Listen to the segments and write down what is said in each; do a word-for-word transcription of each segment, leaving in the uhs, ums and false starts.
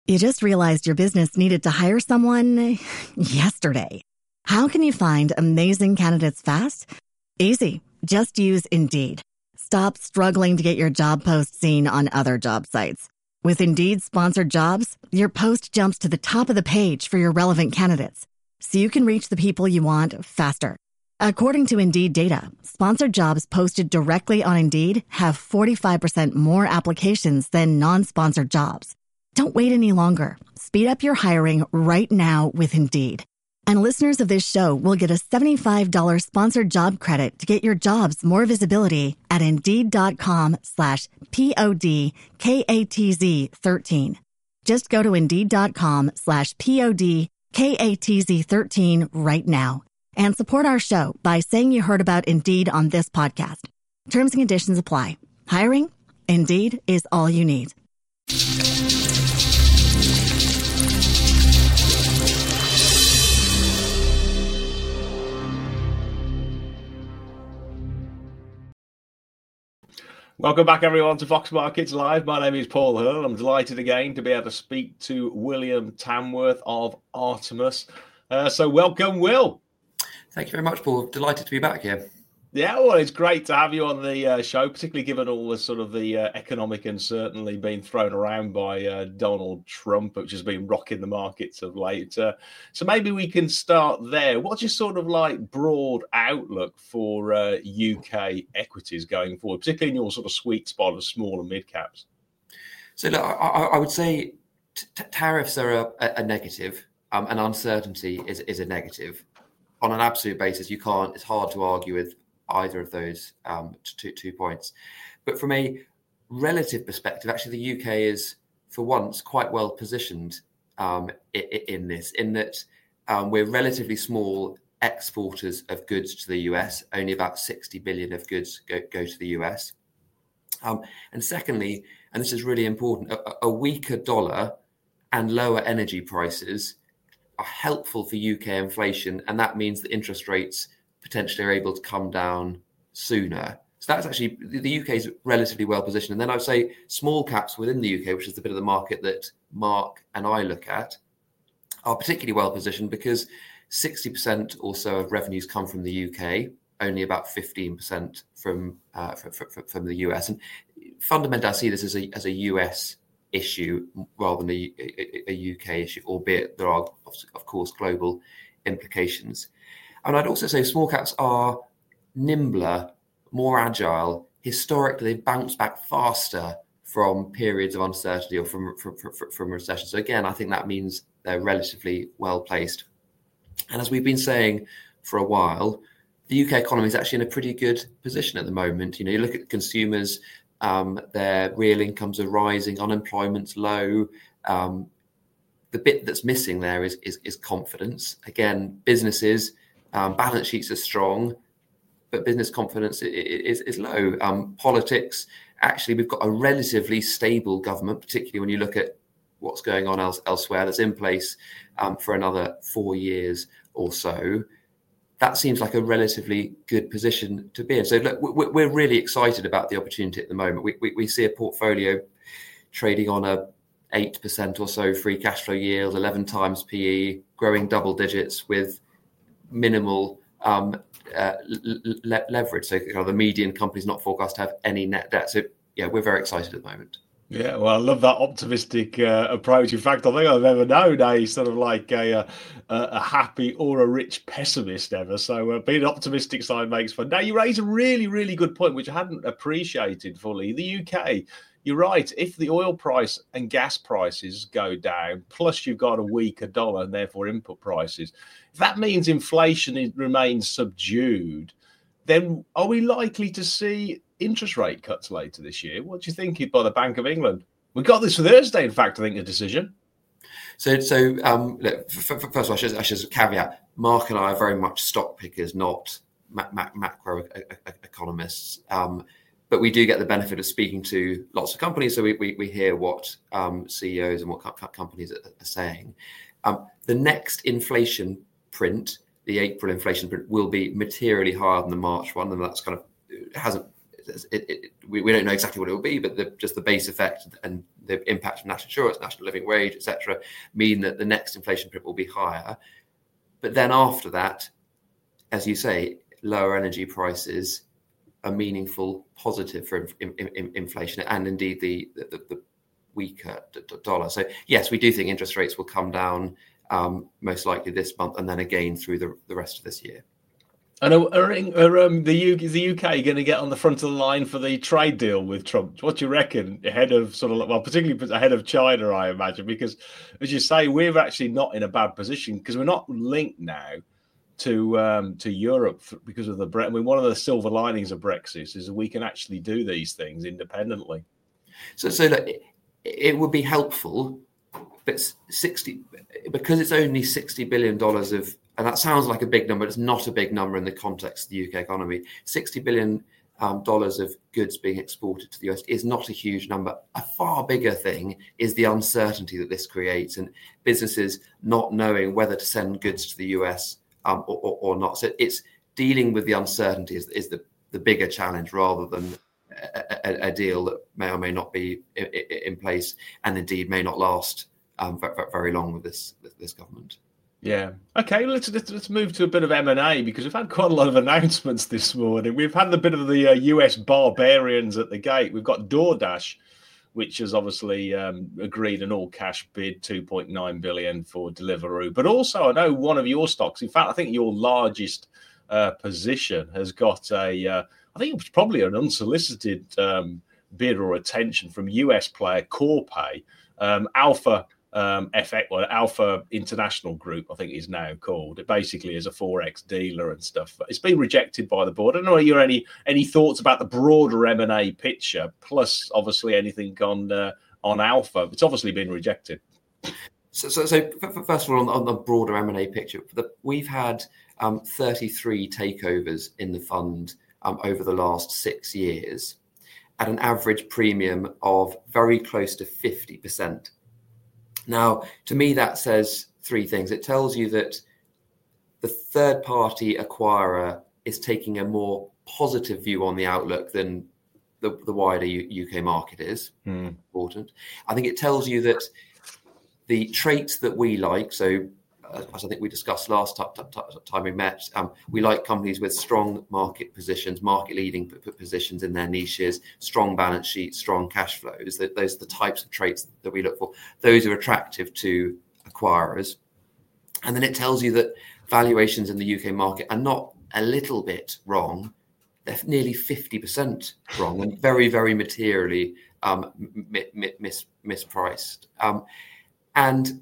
You just realized your business needed to hire someone yesterday. How can you find amazing candidates fast? Easy. Just use Indeed. Stop struggling to get your job post seen on other job sites. With Indeed sponsored jobs, your post jumps to the top of the page for your relevant candidates, so you can reach the people you want faster. According to Indeed data, sponsored jobs posted directly on Indeed have forty-five percent more applications than non-sponsored jobs. Don't wait any longer. Speed up your hiring right now with Indeed. And listeners of this show will get a seventy-five dollars sponsored job credit to get your jobs more visibility at Indeed.com slash P-O-D-K-A-T-Z 13. Just go to Indeed.com slash P-O-D-K-A-T-Z 13 right now and support our show by saying you heard about Indeed on this podcast. Terms and conditions apply. Hiring? Indeed is all you need. Welcome back, everyone, to Fox Markets Live. My name is Paul Hurl. I'm delighted again to be able to speak to William Tamworth of Artemis. Uh, so welcome, Will. Thank you very much, Paul. Delighted to be back here. Yeah, well, it's great to have you on the uh, show, particularly given all the sort of the uh, economic uncertainty being thrown around by uh, Donald Trump, which has been rocking the markets of late. Uh, so maybe we can start there. What's your sort of like broad outlook for uh, U K equities going forward, particularly in your sort of sweet spot of small and mid caps? So look, I, I would say t- tariffs are a, a negative, um, and uncertainty is, is a negative. On an absolute basis, you can't, it's hard to argue with either of those um, two, two points. But from a relative perspective, actually, the U K is, for once, quite well positioned um, in, in this, in that um, we're relatively small exporters of goods to the U S. Only about sixty billion of goods go, go to the U S. Um, and secondly, and this is really important, a, a weaker dollar and lower energy prices are helpful for U K inflation, and that means that interest rates potentially are able to come down sooner. So that's actually, the U K is relatively well positioned. And then I would say small caps within the U K, which is the bit of the market that Mark and I look at, are particularly well positioned because sixty percent or so of revenues come from the U K, only about fifteen percent from uh, from, from, from the U S. And fundamentally, I see this as a, as a U S issue rather than a, a, a U K issue, albeit there are, of course, global implications. And I'd also say small caps are nimbler, more agile. Historically, they've bounced back faster from periods of uncertainty or from, from, from, from recession. So again, I think that means they're relatively well placed. And as we've been saying for a while, the U K economy is actually in a pretty good position at the moment. You know, you look at consumers, um, their real incomes are rising, unemployment's low. Um, the bit that's missing there is, is, is confidence. Again, businesses, Um, balance sheets are strong, but business confidence is, is low. Um, politics, actually, we've got a relatively stable government, particularly when you look at what's going on else, elsewhere that's in place um, for another four years or so. That seems like a relatively good position to be in. So look, we're really excited about the opportunity at the moment. We, we, we see a portfolio trading on a eight percent or so free cash flow yield, eleven times P E, growing double digits with minimal um, uh, le- leverage. So you know, the median company's not forecast to have any net debt. So yeah, we're very excited at the moment. Yeah, well, I love that optimistic uh, approach. In fact, I think I've ever known a sort of like a, a, a happy or a rich pessimist ever. So uh, being optimistic side makes fun. Now, you raise a really, really good point, which I hadn't appreciated fully. The U K, you're right. If the oil price and gas prices go down, plus you've got a weaker dollar and therefore input prices, if that means inflation is, remains subdued, then are we likely to see interest rate cuts later this year? What do you think by the Bank of England? We got this for Thursday, in fact, I think, a decision. So, so um, look, f- f- first of all, I should, I should caveat, Mark and I are very much stock pickers, not ma- ma- macro e- e- economists. Um, but we do get the benefit of speaking to lots of companies, so we, we, we hear what um, C E Os and what co- companies are, are saying. Um, the next inflation print, the April inflation print, will be materially higher than the March one, and that's kind of it hasn't it, it, we, we don't know exactly what it will be, but the, just the base effect and the impact of national insurance, national living wage, et cetera, mean that the next inflation print will be higher. But then after that, as you say, lower energy prices are meaningful positive for in, in, in inflation and indeed the, the, the weaker dollar. So yes, we do think interest rates will come down um, most likely this month and then again through the, the rest of this year. And are, are, are um, the, U, is the U K going to get on the front of the line for the trade deal with Trump? What do you reckon ahead of sort of, well, particularly ahead of China, I imagine, because as you say, we're actually not in a bad position because we're not linked now to um, to Europe because of the Brexit. I mean, one of the silver linings of Brexit is that we can actually do these things independently. So, so look, it, it would be helpful, but sixty because it's only sixty billion dollars of, and that sounds like a big number. It's not a big number in the context of the U K economy. sixty billion dollars um, of goods being exported to the U S is not a huge number. A far bigger thing is the uncertainty that this creates and businesses not knowing whether to send goods to the U S um, or, or, or not. So it's dealing with the uncertainty is, is the, the bigger challenge rather than a, a, a deal that may or may not be in, in place and indeed may not last um, very long with this, this government. Yeah. Okay. Let's, let's let's move to a bit of M and A because we've had quite a lot of announcements this morning. We've had a bit of the uh, U S barbarians at the gate. We've got DoorDash, which has obviously um, agreed an all-cash bid, two point nine billion dollars for Deliveroo. But also, I know one of your stocks. In fact, I think your largest uh, position has got a. Uh, I think it was probably an unsolicited um, bid or attention from U S player Corpay, um, Alpha. Um, F X, well, Alpha International Group, I think it is now called. It basically is a Forex dealer and stuff. It's been rejected by the board. I don't know if you have any any thoughts about the broader M and A picture, plus obviously anything on uh, on Alpha. It's obviously been rejected. So, so, so first of all, on, on the broader M and A picture, the, we've had um, thirty-three takeovers in the fund um, over the last six years at an average premium of very close to fifty percent. Now, to me, that says three things. It tells you that the third-party acquirer is taking a more positive view on the outlook than the, the wider U, U K market is. Mm. Important. I think it tells you that the traits that we like, so uh, as I think we discussed last t- t- t- time we met, um, we like companies with strong market positions, market-leading p- positions in their niches, strong balance sheets, strong cash flows. That those are the types of traits that we look for. Those are attractive to acquirers. And then it tells you that valuations in the U K market are not a little bit wrong. They're nearly fifty percent wrong and very, very materially um, mi- mi- mis- mispriced. Um, and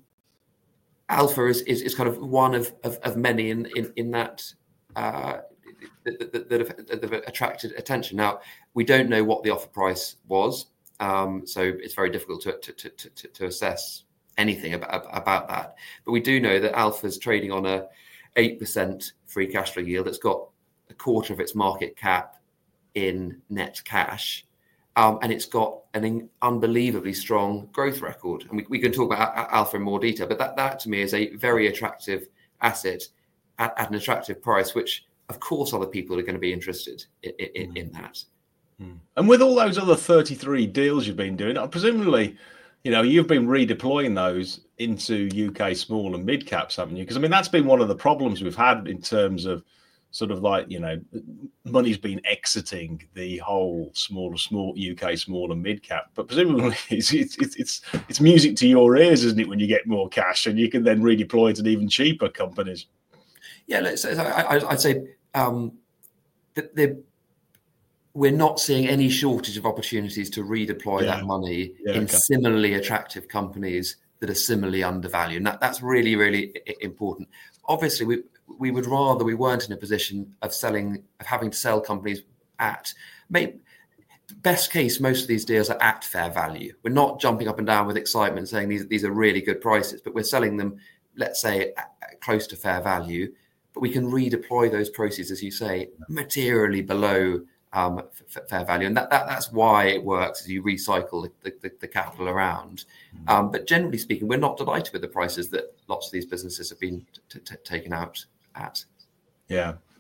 Alpha is, is, is kind of one of, of, of many in, in, in that, uh, that, that, that, have, that have attracted attention. Now, we don't know what the offer price was, um, so it's very difficult to, to, to, to, to assess anything about, about that. But we do know that Alpha's trading on a eight percent free cash flow yield. It's got a quarter of its market cap in net cash. Um, and it's got an unbelievably strong growth record. And we, we can talk about Alpha in more detail, but that, that to me is a very attractive asset at, at an attractive price, which of course other people are going to be interested in, in, mm. in that. Mm. And with all those other thirty-three deals you've been doing, presumably, you know, you've been redeploying those into U K small and mid caps, haven't you? Because I mean, that's been one of the problems we've had in terms of sort of like, you know, money's been exiting the whole small, small U K small and mid cap. But presumably, it's it's it's it's music to your ears, isn't it? When you get more cash and you can then redeploy it to even cheaper companies. Yeah, let's. I, I'd say um, that the, we're not seeing any shortage of opportunities to redeploy yeah. that money yeah, in okay. similarly attractive companies that are similarly undervalued. And that, that's really, really important. Obviously, we. We would rather we weren't in a position of selling, of having to sell companies at, maybe, best case, most of these deals are at fair value. We're not jumping up and down with excitement saying these, these are really good prices, but we're selling them, let's say, at, at close to fair value. But we can redeploy those proceeds, as you say, materially below um, f- fair value. And that, that that's why it works, as you recycle the, the, the capital around. Mm-hmm. Um, but generally speaking, we're not delighted with the prices that lots of these businesses have been t- t- taken out at. Yeah.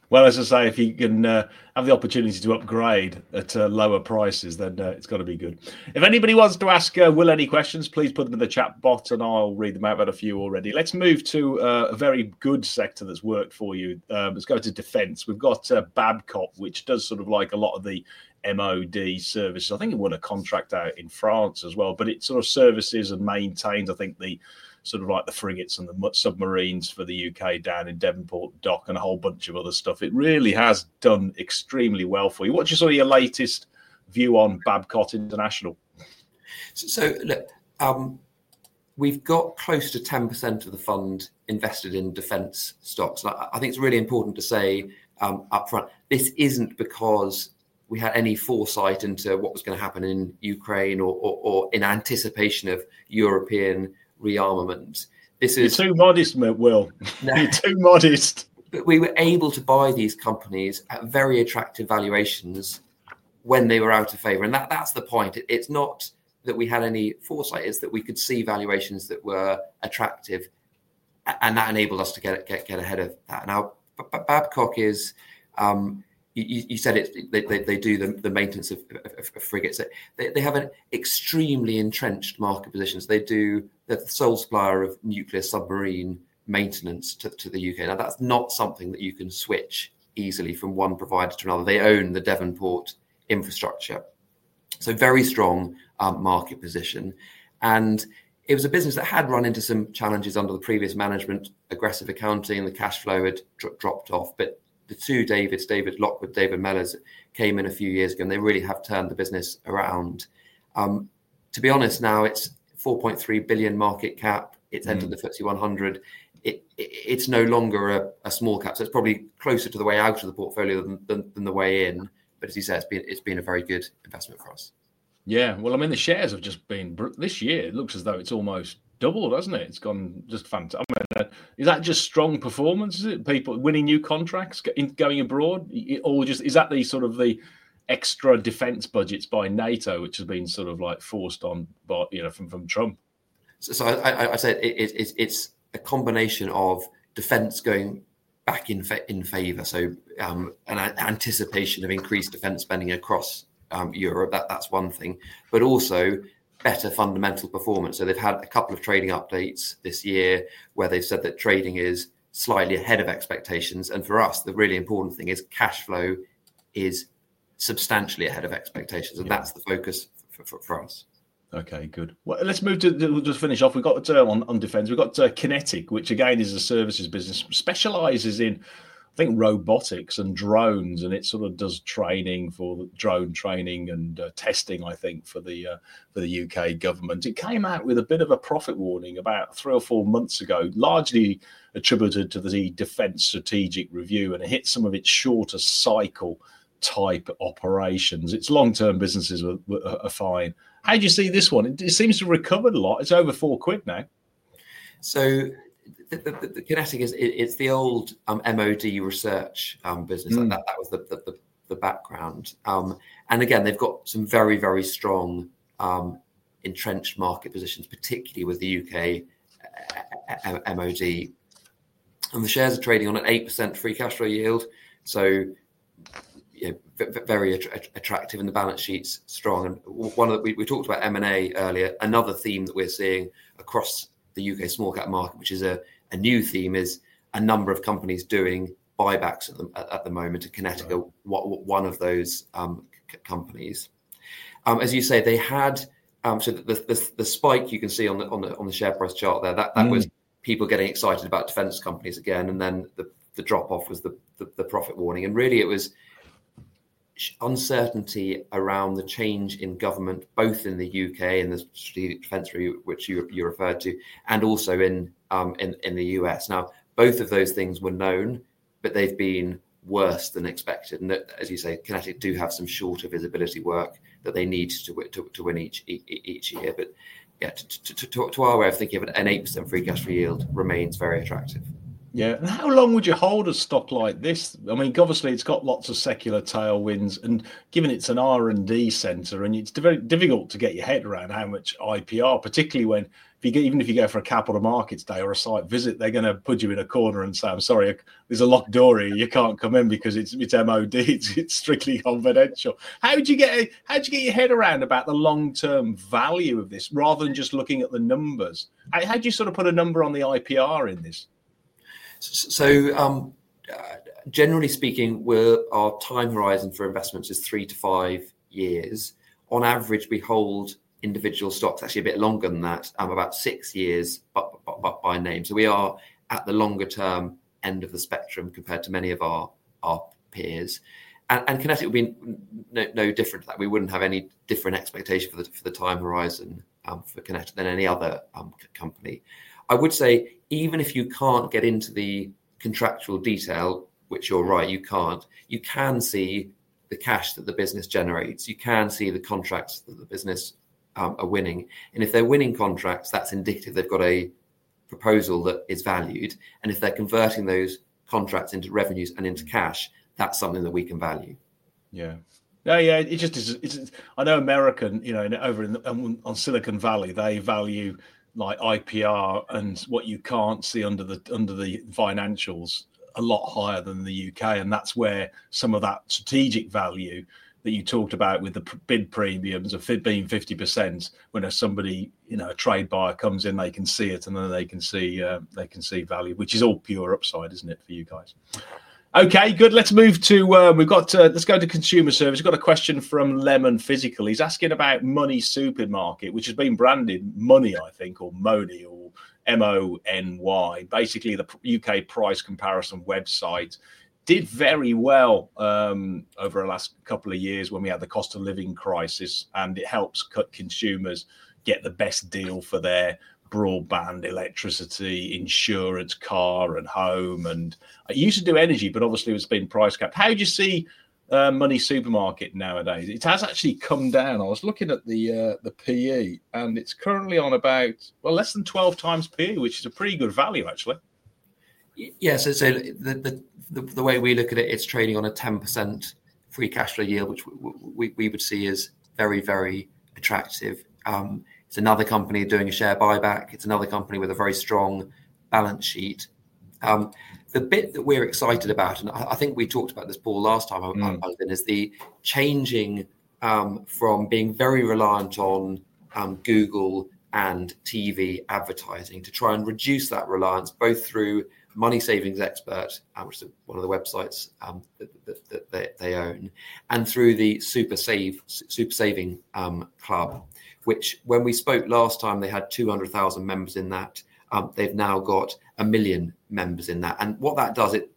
Well, as I say, if you can uh, have the opportunity to upgrade at uh, lower prices, then uh, it's got to be good. If anybody wants to ask uh, Will any questions, please put them in the chat bot and I'll read them out. I've had a few already. Let's move to uh, a very good sector that's worked for you. Um, let's go to defence. We've got uh, Babcock, which does sort of like a lot of the M O D services. I think it won a contract out in France as well, but it sort of services and maintains, I think, the sort of like the frigates and the submarines for the U K down in Devonport Dock and a whole bunch of other stuff. It really has done extremely well for you. What's your sort of your latest view on Babcock International? So, so look, um, we've got close to ten percent of the fund invested in defence stocks. And I, I think it's really important to say um, up front, this isn't because we had any foresight into what was going to happen in Ukraine or, or, or in anticipation of European rearmament. This is You're too modest, Will. No. You're too modest. But we were able to buy these companies at very attractive valuations when they were out of favour. And that, that's the point. It, it's not that we had any foresight, it's that we could see valuations that were attractive, and that enabled us to get get, get ahead of that. Now, Babcock is, um, you, you said it, they, they, they do the, the maintenance of, of, of frigates. They, they have an extremely entrenched market position. So they do, they're the sole supplier of nuclear submarine maintenance to, to the U K. Now, that's not something that you can switch easily from one provider to another. They own the Devonport infrastructure. So very strong um, market position. And it was a business that had run into some challenges under the previous management, aggressive accounting, the cash flow had dro- dropped off. But the two Davids, David Lockwood, David Mellors, came in a few years ago, and they really have turned the business around. Um, to be honest, now it's four point three billion market cap. It's entered mm. the F T S E one hundred. It, it, it's no longer a, a small cap, so it's probably closer to the way out of the portfolio than, than, than the way in. But as you said, it's been it's been a very good investment for us. Yeah, well, I mean, the shares have just been this year. It looks as though it's almost doubled, hasn't it? It's gone just fantastic. I mean, uh, is that just strong performance? Is it people winning new contracts, going abroad, or just is that the sort of the extra defence budgets by NATO, which has been sort of like forced on, by you know, from from Trump? So, so I, I, I said it, it, it's it's a combination of defence going back in fa- in favour, so um, an anticipation of increased defence spending across um, Europe. That that's one thing, but also better fundamental performance. So they've had a couple of trading updates this year where they've said that trading is slightly ahead of expectations. And for us, the really important thing is cash flow is substantially ahead of expectations, and yeah. that's the focus for, for, for us. Okay, good. Well, let's move to we'll just finish off. We've got uh, on, on defence. We've got uh, Kinetic, which again is a services business, specialises in, I think, robotics and drones, and it sort of does training for drone training and uh, testing, I think, for the uh, for the U K government. It came out with a bit of a profit warning about three or four months ago, largely attributed to the Defence Strategic Review, and it hit some of its shorter cycle type operations. Its long-term businesses were, were, are fine. How do you see this one? It, it seems to have recovered a lot. It's over four quid now. So the, the, the Kinetic is it, it's the old um, M O D research um, business. Mm. That, that was the, the, the, the background. Um, and again, they've got some very, very strong um, entrenched market positions, particularly with the U K uh, M O D. And the shares are trading on an eight percent free cash flow yield. So yeah, very attractive, and the balance sheet's strong. And one of the, we, we talked about M and A earlier. Another theme that we're seeing across the U K small cap market, which is a, a new theme, is a number of companies doing buybacks at the, at the moment. And Kinetic, right. one of those um, c- companies. Um, as you say, they had um, so the, the the spike you can see on the on the on the share price chart there. That that mm. was people getting excited about defence companies again, and then the the drop off was the, the the profit warning. And really, it was uncertainty around the change in government, both in the U K and the strategic defence review, which you, you referred to, and also in, um, in in the U S. Now, both of those things were known, but they've been worse than expected. And that, as you say, Kinetic do have some shorter visibility work that they need to to, to win each each year. But yeah, to, to, to, to our way of thinking of it, an eight percent free cash flow yield remains very attractive. Yeah, and how long would you hold a stock like this? I mean, obviously, it's got lots of secular tailwinds, and given it's an R and D centre, and it's very difficult to get your head around how much I P R, particularly when if you get, even if you go for a capital markets day or a site visit, they're going to put you in a corner and say, "I'm sorry, there's a locked door here. You can't come in because it's it's M O D. It's, it's strictly confidential." How did you get how did you get your head around about the long term value of this rather than just looking at the numbers? How how do you sort of put a number on the I P R in this? So, um, uh, generally speaking, we're, our time horizon for investments is three to five years. On average, we hold individual stocks actually a bit longer than that, um, about six years but, but, but by name. So we are at the longer term end of the spectrum compared to many of our, our peers. And, and Kinetic would be no, no different to that. We wouldn't have any different expectation for the, for the time horizon um, for Kinetic than any other um, company. I would say, even if you can't get into the contractual detail, which you're right, you can't, you can see the cash that the business generates. You can see the contracts that the business um, are winning. And if they're winning contracts, that's indicative they've got a proposal that is valued. And if they're converting those contracts into revenues and into cash, that's something that we can value. Yeah. No, yeah, it just is. It's, I know American, you know, over in the, on Silicon Valley, they value like I P R and what you can't see under the under the financials a lot higher than the U K, and that's where some of that strategic value that you talked about with the bid premiums of being fifty percent. When somebody, you know, a trade buyer comes in, they can see it, and then they can see uh, they can see value, which is all pure upside, isn't it, for you guys? Okay, good. Let's move to, uh, we've got, uh, let's go to consumer service. We've got a question from Lemon Physical. He's asking about Money Supermarket, which has been branded Money, I think, or Mony, or M O N Y. Basically, the U K price comparison website did very well um, over the last couple of years when we had the cost of living crisis, and it helps cut consumers get the best deal for their broadband, electricity, insurance, car and home. And it used to do energy, but obviously it's been price capped. How do you see uh, Money Supermarket nowadays? It has actually come down. I was looking at the uh, the P E, and it's currently on about, well, less than twelve times P E, which is a pretty good value, actually. Yeah, so, so the, the, the way we look at it, it's trading on a ten percent free cash flow yield, which we, we, we would see as very, very attractive. Um, It's another company doing a share buyback. It's another company with a very strong balance sheet. Um, the bit that we're excited about, and I, I think we talked about this, Paul, last time mm. I, I was in, is the changing um, from being very reliant on um, Google and T V advertising to try and reduce that reliance, both through Money Savings Expert, uh, which is one of the websites um, that, that, that they, they own, and through the Super Save Super Saving um, Club, which when we spoke last time, they had two hundred thousand members in that. Um, they've now got a million members in that. And what that does, it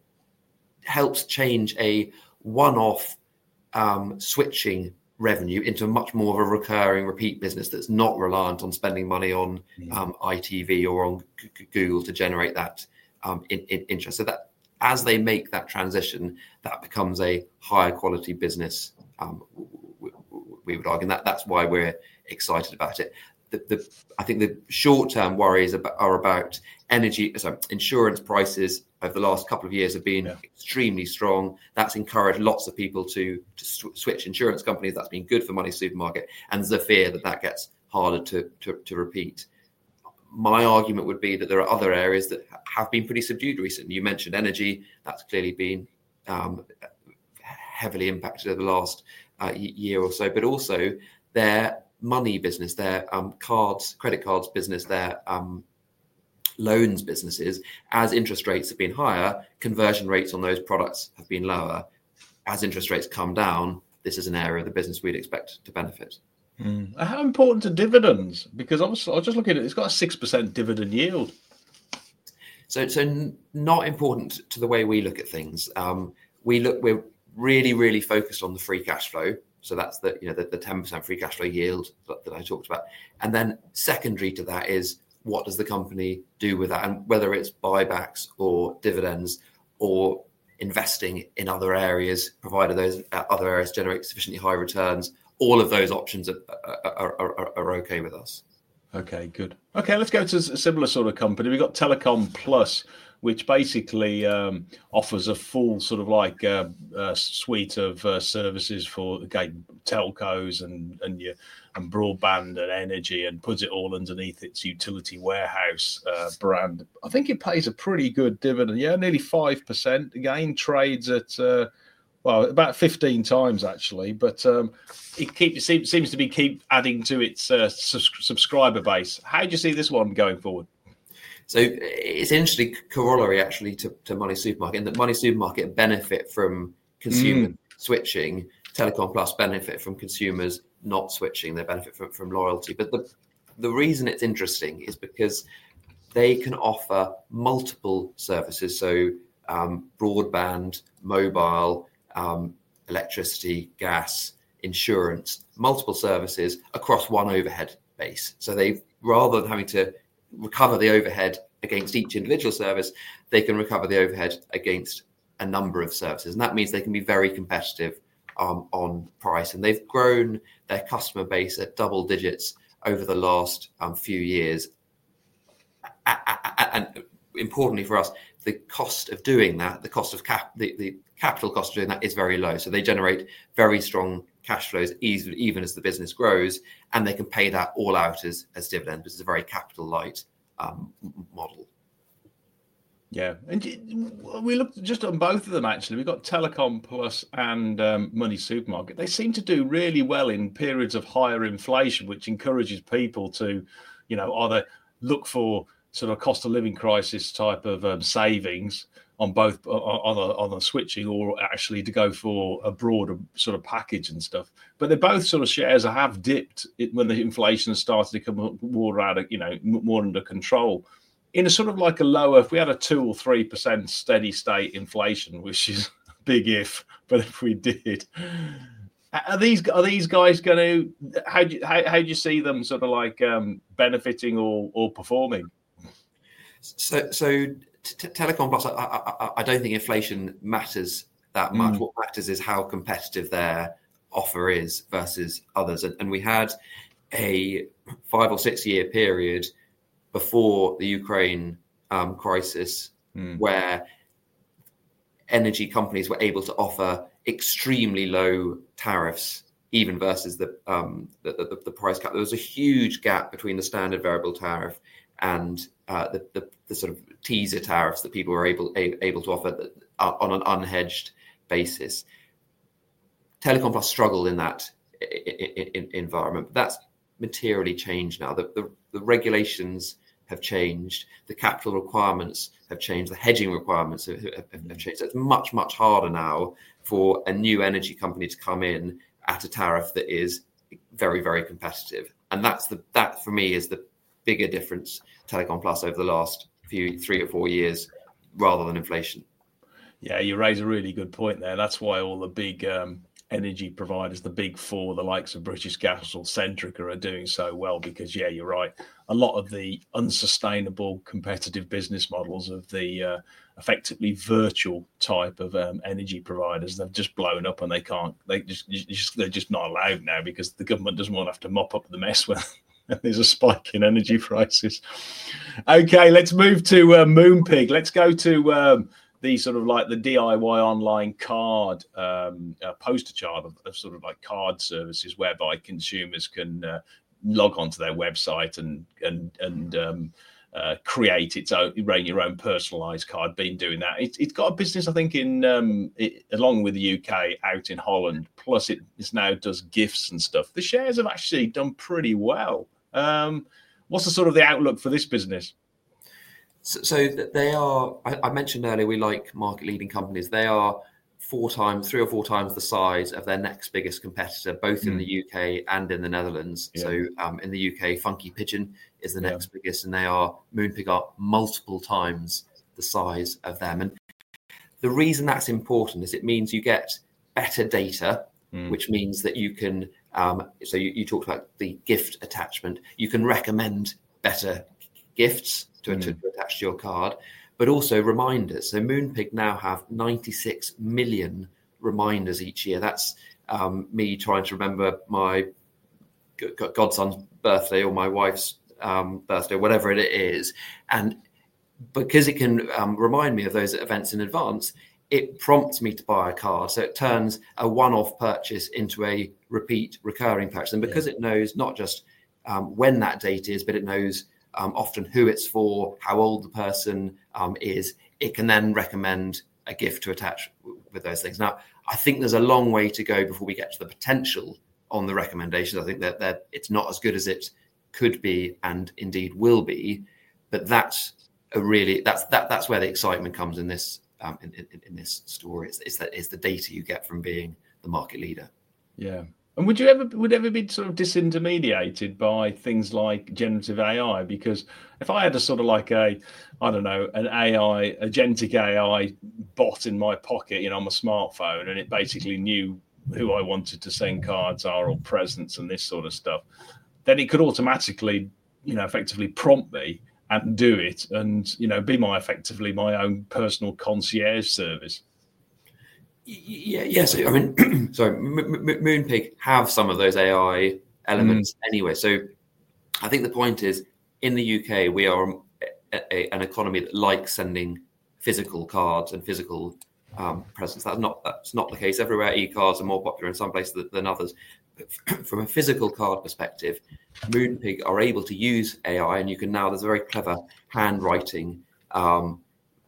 helps change a one-off um, switching revenue into much more of a recurring repeat business that's not reliant on spending money on um, I T V or on G- Google to generate that um, in, in interest. So that as they make that transition, that becomes a higher quality business. Um, we, we would argue, and that that's why we're excited about it. The, the, I think the short-term worries about, are about energy, sorry, insurance prices over the last couple of years have been yeah. extremely strong. That's encouraged lots of people to, to sw- switch insurance companies. That's been good for Money Supermarket. And there's a fear that that gets harder to, to, to repeat. My argument would be that there are other areas that have been pretty subdued recently. You mentioned energy. That's clearly been um, heavily impacted over the last uh, year or so, but also their money business, their um, cards, credit cards business, their um, loans businesses. As interest rates have been higher, conversion rates on those products have been lower. As interest rates come down, this is an area of the business we'd expect to benefit. Mm. How important are dividends? Because obviously, I was just looking at it, it's got a six percent dividend yield. So, so not important to the way we look at things. Um, we look, we're really, really focused on the free cash flow. So that's the, you know, the, the ten percent free cash flow yield that, that I talked about. And then secondary to that is, what does the company do with that? And whether it's buybacks or dividends or investing in other areas, provided those other areas generate sufficiently high returns, all of those options are, are, are, are okay with us. Okay, good. Okay, let's go to a similar sort of company. We've got Telecom Plus, which basically um, offers a full sort of like uh, uh, suite of uh, services for again telcos and and your and broadband and energy, and puts it all underneath its utility warehouse uh, brand. I think it pays a pretty good dividend. Yeah, nearly five percent. Again, trades at uh, well about fifteen times actually, but um, it keeps seems, seems to be keep adding to its uh, subs- subscriber base. How do you see this one going forward? So it's an interesting corollary actually to, to Money Supermarket, in that Money Supermarket benefit from consumer mm. switching. Telecom Plus benefit from consumers not switching. They benefit from, from loyalty. But the the reason it's interesting is because they can offer multiple services. So um, broadband, mobile, um, electricity, gas, insurance, multiple services across one overhead base. So they, rather than having to recover the overhead against each individual service, they can recover the overhead against a number of services. And that means they can be very competitive um, on price. And they've grown their customer base at double digits over the last um, few years. And importantly for us, the cost of doing that, the cost of cap, the, the capital cost of doing that is very low. So they generate very strong cash flows even, even as the business grows, and they can pay that all out as, as dividends. This is a very capital light um, model. Yeah, and we looked just on both of them actually. We've got Telecom Plus and um, Money Supermarket. They seem to do really well in periods of higher inflation, which encourages people to, you know, either look for sort of cost of living crisis type of um, savings on both on the, on the switching, or actually to go for a broader sort of package and stuff. But they're both sort of shares that have dipped when the inflation started to come more out of, you know, more under control. In a sort of like a lower, if we had a two or three percent steady state inflation, which is a big if, but if we did, are these are these guys going to? How do you, how, how do you see them sort of like um, benefiting or or performing? So so t- Telecom Plus, I, I, I don't think inflation matters that much. Mm. What matters is how competitive their offer is versus others, and, and we had a five or six year period before the Ukraine um, crisis, mm. where energy companies were able to offer extremely low tariffs, even versus the, um, the, the, the price cap. There was a huge gap between the standard variable tariff and uh, the, the, the sort of teaser tariffs that people were able a, able to offer on an unhedged basis. Telecom Plus struggled in that in, in, environment, but that's materially changed now. The, the, the regulations have changed, the capital requirements have changed, the hedging requirements have, have, have changed. So it's much, much harder now for a new energy company to come in at a tariff that is very, very competitive. And that's the that for me is the bigger difference, Telecom Plus, over the last few three or four years, rather than inflation. Yeah, you raise a really good point there. That's why all the big um, energy providers, the big four, the likes of British Gas or Centrica, are doing so well, because, yeah, you're right. A lot of the unsustainable competitive business models of the uh, effectively virtual type of um, energy providers, they've just blown up, and they can't, they just, just they're just not allowed now, because the government doesn't want to have to mop up the mess when there's a spike in energy prices. Okay, let's move to uh, Moonpig. Let's go to um, the sort of like the D I Y online card um, uh, poster chart of, of sort of like card services, whereby consumers can uh, log onto their website and and and um, uh, create its own, run your own personalised card. Been doing that. It, it's got a business, I think, in um, it, along with the U K, out in Holland. Plus, it now does gifts and stuff. The shares have actually done pretty well. Um, what's the sort of the outlook for this business? So, so they are, I, I mentioned earlier, we like market leading companies. They are four times, three or four times the size of their next biggest competitor, both mm. in the U K and in the Netherlands. Yeah. So um, in the U K, Funky Pigeon is the next yeah. biggest, and they are, Moonpig are multiple times the size of them. And the reason that's important is it means you get better data, mm. which means that you can, um, so you, you talked about the gift attachment, you can recommend better gifts to, mm. to, to attach to your card, but also reminders. So Moonpig now have ninety-six million reminders each year. That's um, me trying to remember my godson's birthday or my wife's um, birthday, whatever it is. And because it can um, remind me of those events in advance, it prompts me to buy a card. So it turns a one-off purchase into a repeat recurring purchase. And because yeah. it knows not just um, when that date is, but it knows um, often who it's for, how old the person um, is, it can then recommend a gift to attach with those things. Now, I think there's a long way to go before we get to the potential on the recommendations. I think that, that it's not as good as it could be and indeed will be, but that's a really, that's that that's where the excitement comes in this Um, in, in, in this story. It's, it's, that, it's the data you get from being the market leader. Yeah. And would you ever would ever be sort of disintermediated by things like generative A I? Because if I had a sort of like a, I don't know, an A I, agentic A I bot in my pocket, you know, on my smartphone, and it basically knew who I wanted to send cards are or presents and this sort of stuff, then it could automatically, you know, effectively prompt me and do it, and you know, be my effectively my own personal concierge service. Yeah, yes. I mean, sorry, M- M- Moonpig have some of those A I elements mm. anyway. So, I think the point is, in the U K, we are a, a, an economy that likes sending physical cards and physical um, presents. That's not that's not the case everywhere. E-cards are more popular in some places than, than others. But from a physical card perspective, Moonpig are able to use A I, and you can now, there's a very clever handwriting um,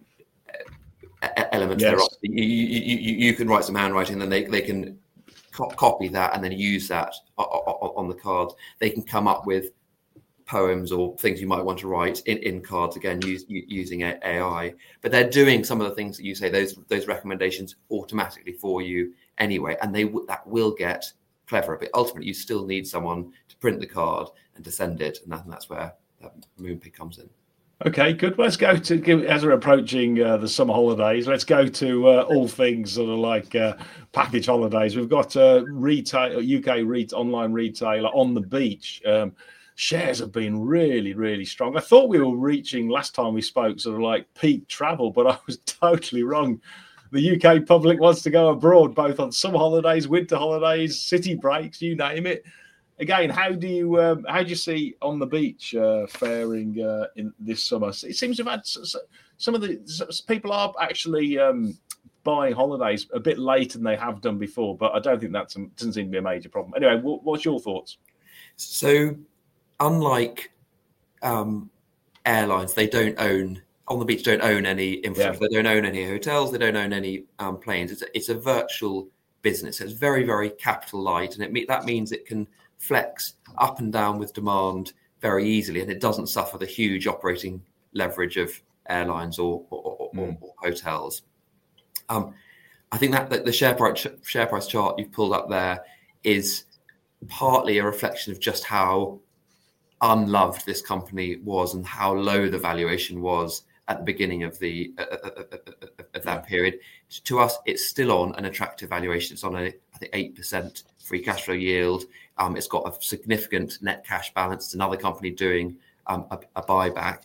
element yes. there. You, you, you, you can write some handwriting, then they, they can co- copy that and then use that on the card. They can come up with poems or things you might want to write in, in cards, again, use, using A I. But they're doing some of the things that you say, those those recommendations automatically for you anyway, and they w- that will get clever, but ultimately you still need someone to print the card and to send it, and that, that's where that Moonpig comes in. Okay, good. Let's go to, as we're approaching uh, the summer holidays, let's go to uh, all things sort of like uh, package holidays. We've got uh, retail, U K retail, online retailer On the Beach. Um, shares have been really, really strong. I thought we were reaching, last time we spoke, sort of like peak travel, but I was totally wrong. The U K public wants to go abroad, both on summer holidays, winter holidays, city breaks, you name it. Again, how do you um, how do you see On the Beach uh, faring uh, in this summer? It seems to have had some of the people are actually um, buying holidays a bit later than they have done before, but I don't think that doesn't seem to be a major problem. Anyway, what's your thoughts? So, unlike um, airlines, they don't own. On the Beach don't own any infrastructure. Yeah. They don't own any hotels. They don't own any um, planes. It's a, it's a virtual business. It's very, very capital light, and it that means it can flex up and down with demand very easily, and it doesn't suffer the huge operating leverage of airlines or, or, mm. or, or hotels. Um, I think that, that the share price share price chart you've pulled up there is partly a reflection of just how unloved this company was and how low the valuation was at the beginning of the uh, uh, uh, uh, of that period. To us, it's still on an attractive valuation. It's on a, I think, eight percent free cash flow yield. Um, it's got a significant net cash balance. It's another company doing um, a, a buyback.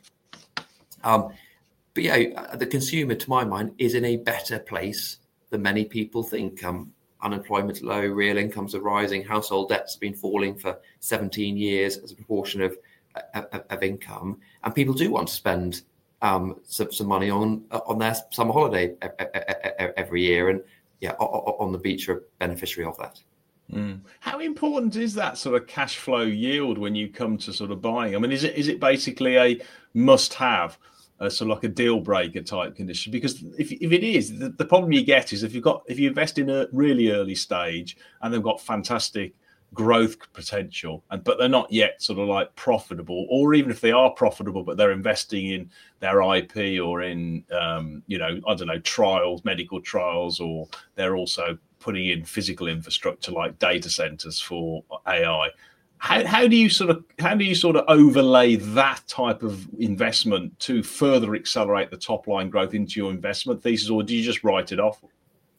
Um, but yeah, the consumer, to my mind, is in a better place than many people think. Um, unemployment's low, real incomes are rising, household debts have been falling for seventeen years as a proportion of of, of income, and people do want to spend um, some, some money on on their summer holiday every year, and yeah, On the Beach are a beneficiary of that. Mm. How important is that sort of cash flow yield when you come to sort of buying? I mean, is it is it basically a must-have, uh, sort of like a deal breaker type condition? Because if if it is, the, the problem you get is if you've got if you invest in a really early stage and they've got fantastic growth potential, and but they're not yet sort of like profitable, or even if they are profitable but they're investing in their I P or in um, you know I don't know trials, medical trials, or they're also putting in physical infrastructure like data centers for A I. How how do you sort of how do you sort of overlay that type of investment to further accelerate the top line growth into your investment thesis, or do you just write it off?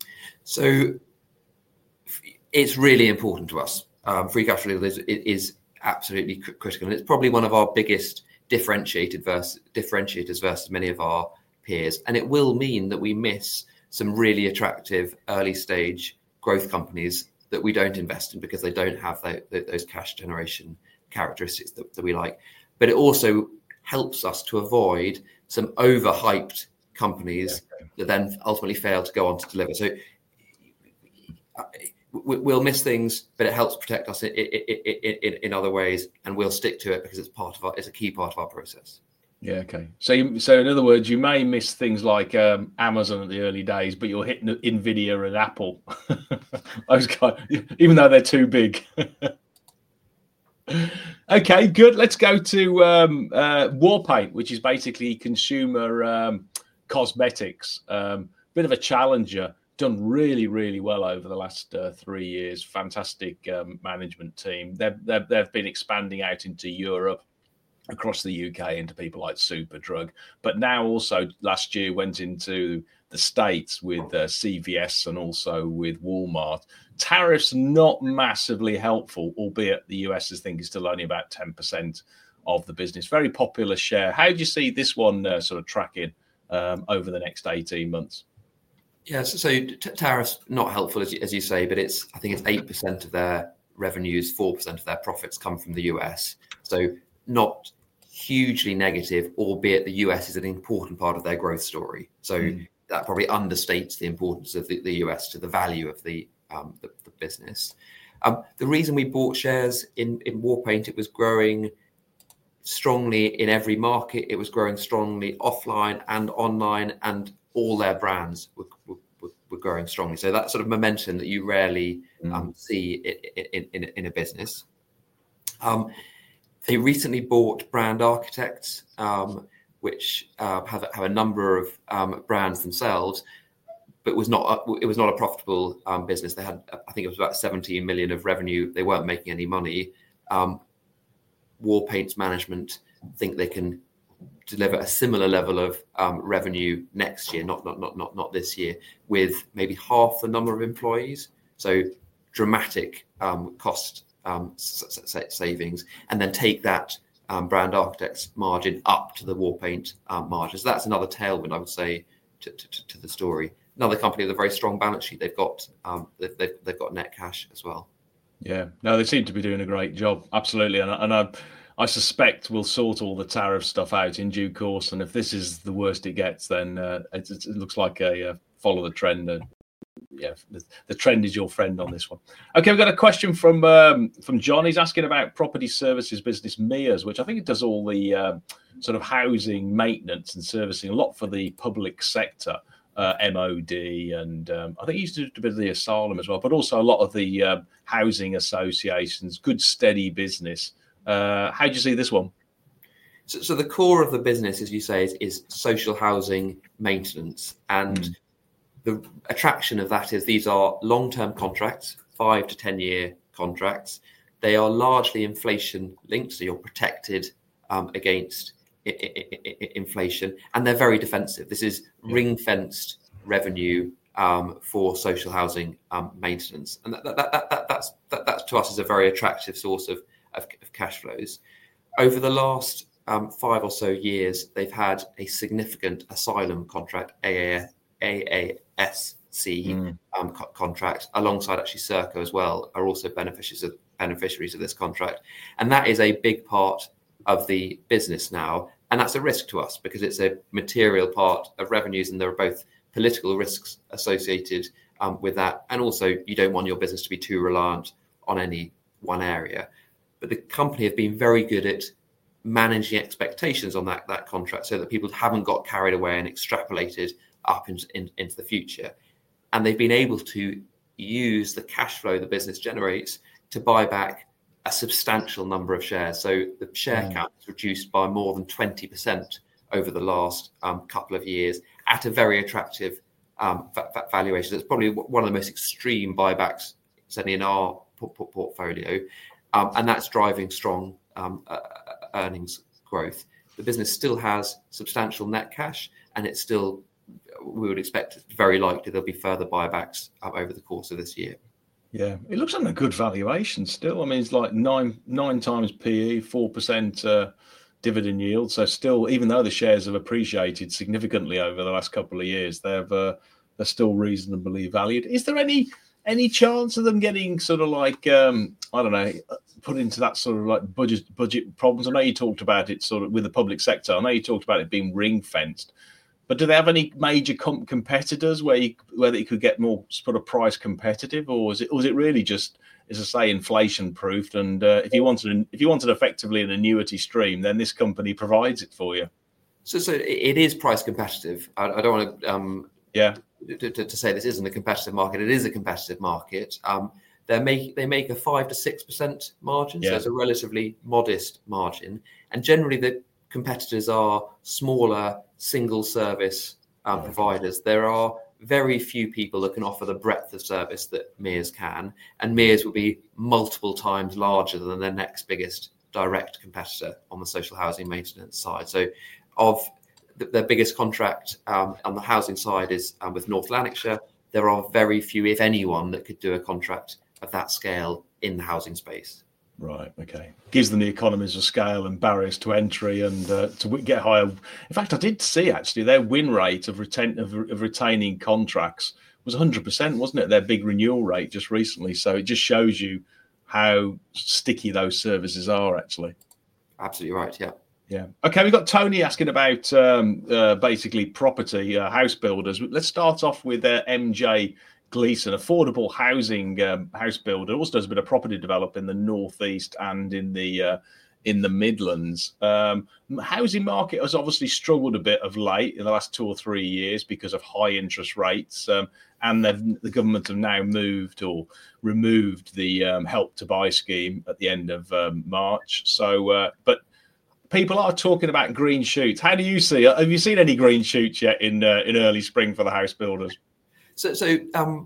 So it's really important to us. Um, free cash flow is, is absolutely critical, and it's probably one of our biggest differentiated versus, differentiators versus many of our peers. And it will mean that we miss some really attractive early stage growth companies that we don't invest in because they don't have the, the, those cash generation characteristics that, that we like. But it also helps us to avoid some overhyped companies yeah, okay. that then ultimately fail to go on to deliver. So we'll miss things, but it helps protect us in, in, in, in other ways, and we'll stick to it because it's part of our, it's a key part of our process. Yeah, okay. So, you, so in other words, you may miss things like um, Amazon at the early days, but you'll hit Nvidia and Apple. Those guys, even though they're too big. Okay, good. Let's go to um, uh, Warpaint, which is basically consumer um, cosmetics. Um, bit of a challenger. Done really, really well over the last uh, three years. Fantastic um, management team. They've, they've, they've been expanding out into Europe, across the U K, into people like Superdrug. But now also last year went into the States with uh, C V S and also with Walmart. Tariffs not massively helpful, albeit the U S, I think, is still only about ten percent of the business. Very popular share. How do you see this one uh, sort of tracking um, over the next eighteen months? Yes, so, so t- tariffs not helpful, as you, as you say, but it's I think it's eight percent of their revenues, four percent of their profits come from the U S. So not hugely negative, albeit the U S is an important part of their growth story. So mm. that probably understates the importance of the, the U S to the value of the um, the, the business. Um, the reason we bought shares in, in Warpaint, it was growing strongly in every market. It was growing strongly offline and online, and all their brands were, were, were growing strongly. So that sort of momentum that you rarely mm. um, see in, in, in a business. Um, they recently bought Brand Architects, um, which uh, have, have a number of um, brands themselves, but was not a, it was not a profitable um, business. They had, I think it was about seventeen million of revenue. They weren't making any money. Um, Warpaint's management think they can deliver a similar level of um, revenue next year, not not not not not this year, with maybe half the number of employees. So dramatic um, cost um, s- s- savings, and then take that um, Brand Architects margin up to the Warpaint um, margin. So that's another tailwind, I would say, to, to, to the story. Another company with a very strong balance sheet. They've got um, they've, they've they've got net cash as well. Yeah, no, they seem to be doing a great job. Absolutely, and, and I. I suspect we'll sort all the tariff stuff out in due course, and if this is the worst it gets, then uh, it, it looks like a uh, follow the trend. And yeah, the, the trend is your friend on this one. Okay, we've got a question from um, from John. He's asking about property services business Mears, which I think it does all the uh, sort of housing maintenance and servicing, a lot for the public sector, uh, M O D, and um, I think he used to do a bit of the asylum as well, but also a lot of the uh, housing associations. Good steady business. Uh, how do you see this one? So, so the core of the business, as you say, is, is social housing maintenance. And mm. the attraction of that is these are long-term contracts, five to ten year contracts. They are largely inflation linked, so you're protected um, against I- I- I- inflation, and they're very defensive. This is yeah. ring-fenced revenue um, for social housing um, maintenance. And that, that, that, that, that's, that, that to us is a very attractive source of Of, of cash flows. Over the last um, five or so years, they've had a significant asylum contract, A A S C mm. um, co- contract, alongside actually Serco as well, are also beneficiaries of, beneficiaries of this contract. And that is a big part of the business now. And that's a risk to us because it's a material part of revenues, and there are both political risks associated um, with that. And also, you don't want your business to be too reliant on any one area. But the company have been very good at managing expectations on that, that contract so that people haven't got carried away and extrapolated up in, in, into the future. And they've been able to use the cash flow the business generates to buy back a substantial number of shares. So the share mm. count is reduced by more than twenty percent over the last um, couple of years at a very attractive um, v- v- valuation. It's probably one of the most extreme buybacks, certainly in our p- p- portfolio. Um, and that's driving strong um, uh, earnings growth. The business still has substantial net cash, and it's still, we would expect, very likely there'll be further buybacks um, over the course of this year. Yeah, it looks like a good valuation still. I mean, it's like nine nine times P E, four percent uh, dividend yield. So still, even though the shares have appreciated significantly over the last couple of years, they've uh, they're still reasonably valued. Is there any Any chance of them getting sort of like, um, I don't know, put into that sort of like budget budget problems? I know you talked about it sort of with the public sector. I know you talked about it being ring fenced, but do they have any major com- competitors where you where they could get more sort of price competitive, or is it or is it really just, as I say, inflation proofed? And uh, if you wanted an, if you wanted effectively an annuity stream, then this company provides it for you. So, so it is price competitive. I, I don't want to. Um, yeah. To, to, to say this isn't a competitive market, it is a competitive market. Um, they make they make a five to six percent margin, yeah. So it's a relatively modest margin. And generally, the competitors are smaller single service um, providers. There are very few people that can offer the breadth of service that Mears can, and Mears will be multiple times larger than their next biggest direct competitor on the social housing maintenance side. So, of their biggest contract um, on the housing side is um, with North Lanarkshire. There are very few, if anyone, that could do a contract of that scale in the housing space. Right. Okay. Gives them the economies of scale and barriers to entry and uh, to get higher. In fact, I did see actually their win rate of, retain, of, of retaining contracts was one hundred percent, wasn't it? Their big renewal rate just recently. So it just shows you how sticky those services are actually. Absolutely right. Yeah. Yeah. Okay, we've got Tony asking about um, uh, basically property, uh, house builders. Let's start off with uh, M J Gleeson, affordable housing um, house builder. Also does a bit of property development in the northeast and in the uh, in the Midlands. Um, housing market has obviously struggled a bit of late in the last two or three years because of high interest rates, um, and the government have now moved or removed the um, Help to Buy scheme at the end of um, March. So, uh, but people are talking about green shoots. How do you see it? Have you seen any green shoots yet in uh, in early spring for the house builders? So, so um,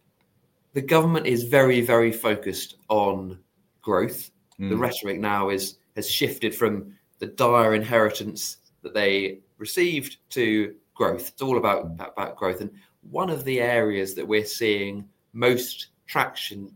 the government is very, very focused on growth. Mm. The rhetoric now is has shifted from the dire inheritance that they received to growth. It's all about, about, about growth. And one of the areas that we're seeing most traction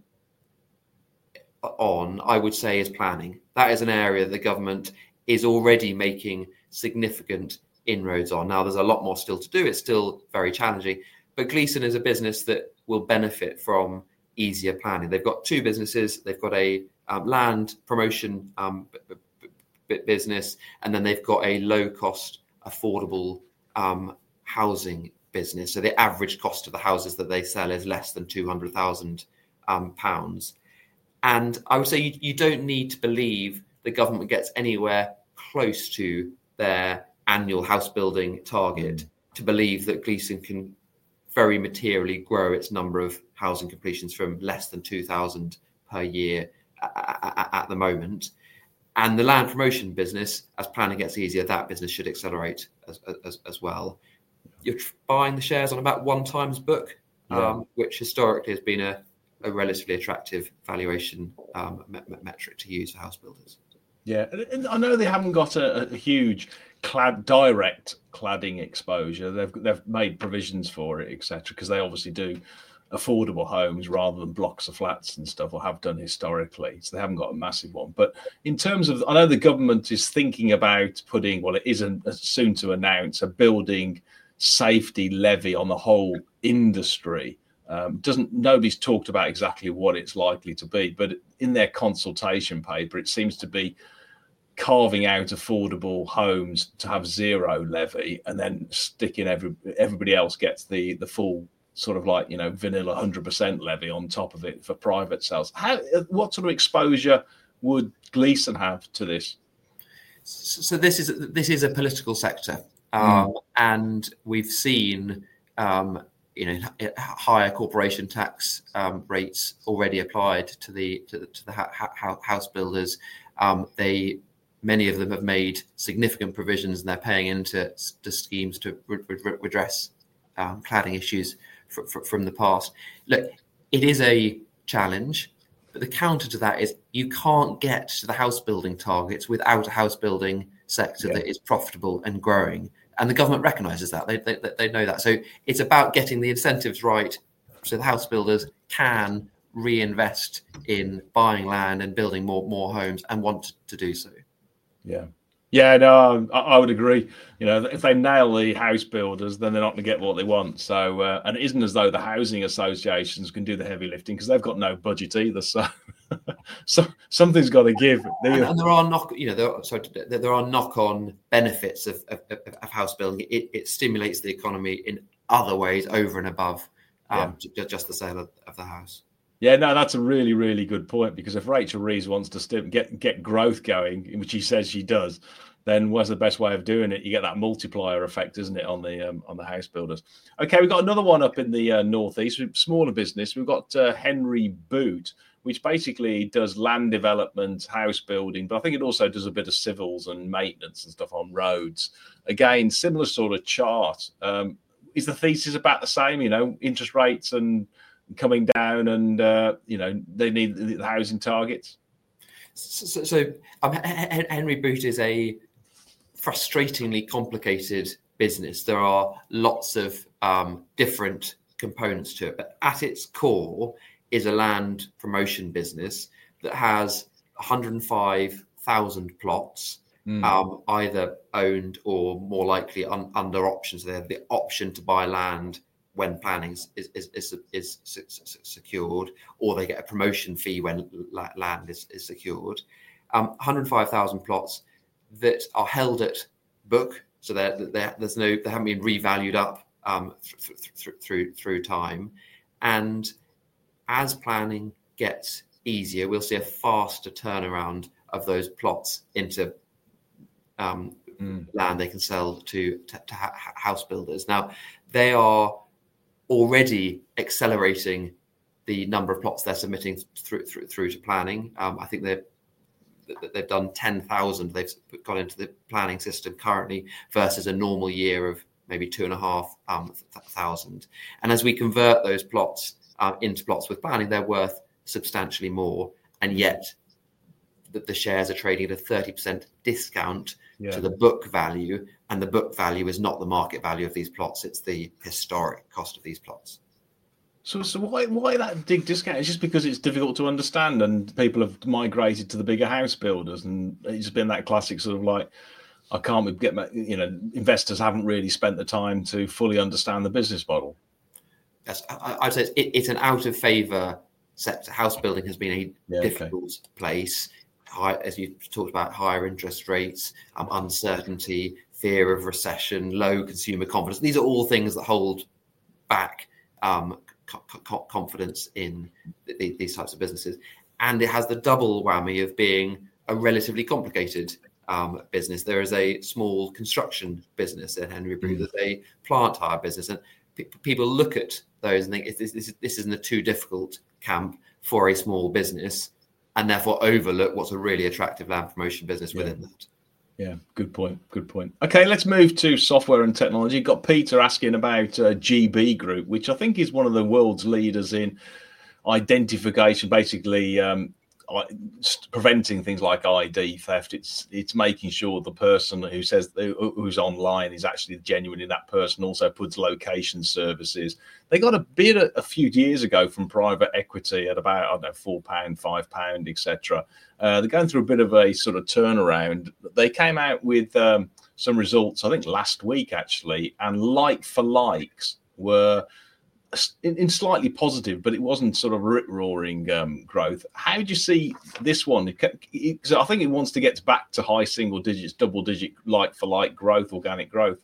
on, I would say, is planning. That is an area the government is already making significant inroads on. Now, there's a lot more still to do. It's still very challenging. But Gleeson is a business that will benefit from easier planning. They've got two businesses. They've got a um, land promotion um, b- b- business, and then they've got a low-cost, affordable um, housing business. So the average cost of the houses that they sell is less than two hundred thousand um, pounds. And I would say you, you don't need to believe the government gets anywhere close to their annual house building target to believe that Gleeson can very materially grow its number of housing completions from less than two thousand per year at, at the moment. And the land promotion business, as planning gets easier, that business should accelerate as, as, as well. You're buying the shares on about one times book, yeah. um, which historically has been a, a relatively attractive valuation um, me- metric to use for house builders. Yeah, and I know they haven't got a, a huge clad direct cladding exposure. They've they've made provisions for it, et cetera, because they obviously do affordable homes rather than blocks of flats and stuff, or have done historically. So they haven't got a massive one. But in terms of, I know the government is thinking about putting, well, it isn't soon to announce a building safety levy on the whole industry. Um, doesn't nobody's talked about exactly what it's likely to be, but in their consultation paper, it seems to be carving out affordable homes to have zero levy, and then sticking every everybody else gets the the full sort of like, you know, vanilla one hundred percent levy on top of it for private sales. How what sort of exposure would Gleeson have to this? So this is this is a political sector, um, mm. and we've seen. Um, you know, higher corporation tax um, rates already applied to the to, to the ha- ha- house builders. Um, they many of them have made significant provisions, and they're paying into to schemes to re- re- redress um, cladding issues fr- fr- from the past. Look, it is a challenge, but the counter to that is you can't get to the house building targets without a house building sector yeah. that is profitable and growing. And the government recognises that. They, they they know that. So it's about getting the incentives right so the house builders can reinvest in buying land and building more, more homes and want to do so. Yeah. Yeah, no, I, I would agree. You know, if they nail the house builders, then they're not going to get what they want. So, uh, and it isn't as though the housing associations can do the heavy lifting because they've got no budget either. So, so something's got to give. And, and there are knock, you know, there are, sorry, there are knock-on benefits of, of, of house building. It, it stimulates the economy in other ways over and above um, yeah. just the sale of, of the house. Yeah, no, that's a really, really good point, because if Rachel Reeves wants to st- get get growth going, which she says she does, then what's the best way of doing it? You get that multiplier effect, isn't it, on the um, on the house builders? Okay, we've got another one up in the uh, northeast, smaller business. We've got uh, Henry Boot, which basically does land development, house building, but I think it also does a bit of civils and maintenance and stuff on roads. Again, similar sort of chart. Um, is the thesis about the same? You know, interest rates and coming down, and uh, you know, they need the housing targets. So, so um, Henry Boot is a frustratingly complicated business. There are lots of um, different components to it, but at its core is a land promotion business that has one hundred five thousand plots, mm. um, either owned or more likely un- under options. They have the option to buy land when planning is is, is, is, is secured, or they get a promotion fee when land is, is secured. Um, one hundred five thousand plots that are held at book, so they're, they're, there's no, they haven't been revalued up um, th- th- th- through through time. And as planning gets easier, we'll see a faster turnaround of those plots into um, mm. land they can sell to, to, to ha- house builders. Now, they are already accelerating the number of plots they're submitting through through, through to planning. Um, I think they've they've done ten thousand. They've got into the planning system currently versus a normal year of maybe two and a half um, thousand. And as we convert those plots uh, into plots with planning, they're worth substantially more. And yet the, the shares are trading at a thirty percent discount yeah. to the book value. And the book value is not the market value of these plots. It's the historic cost of these plots. So, so why why that big discount? It's just because it's difficult to understand, and people have migrated to the bigger house builders, and it's been that classic sort of like, I can't get my, you know, investors haven't really spent the time to fully understand the business model. Yes, I, I'd say it's, it's an out of favour sector. House building has been a yeah, difficult okay. place. High, as you talked about, higher interest rates, um, uncertainty, fear of recession, low consumer confidence. These are all things that hold back um, co- co- confidence in th- these types of businesses. And it has the double whammy of being a relatively complicated um, business. There is a small construction business at Henry Boot. There's a plant hire business. And p- people look at those and think this, this, this isn't a too difficult camp for a small business, and therefore overlook what's a really attractive land promotion business within yeah. that. Yeah, good point. Good point. Okay, let's move to software and technology. Got Peter asking about uh, G B Group, which I think is one of the world's leaders in identification, basically um, preventing things like I D theft. It's it's making sure the person who says who's online is actually genuinely that person. Also puts location services. They got a bid a, a few years ago from private equity at about, I don't know, four pound, five pound, et cetera. Uh, they're going through a bit of a sort of turnaround. They came out with um, some results, I think last week actually, and like for likes were in, in slightly positive, but it wasn't sort of rip-roaring um, growth. How do you see this one? Because I think it wants to get back to high single digits, double-digit like-for-like growth, organic growth.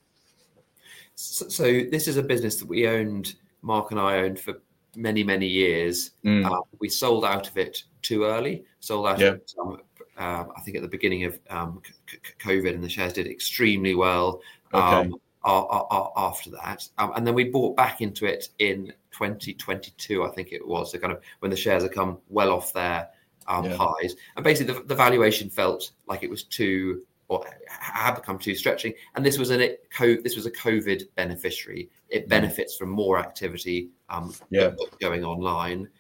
So, so this is a business that we owned, Mark and I owned for many, many years. Mm. Uh, we sold out of it too early, sold out yeah. of it, um, uh, I think at the beginning of um, c- c- COVID, and the shares did extremely well. Um, okay. After that, um, and then we bought back into it in twenty twenty-two, I think it was, so kind of when the shares had come well off their um, yeah. highs, and basically the, the valuation felt like it was too, or had become too stretching. And this was an it, this was a COVID beneficiary. It benefits from more activity um, yeah. going online.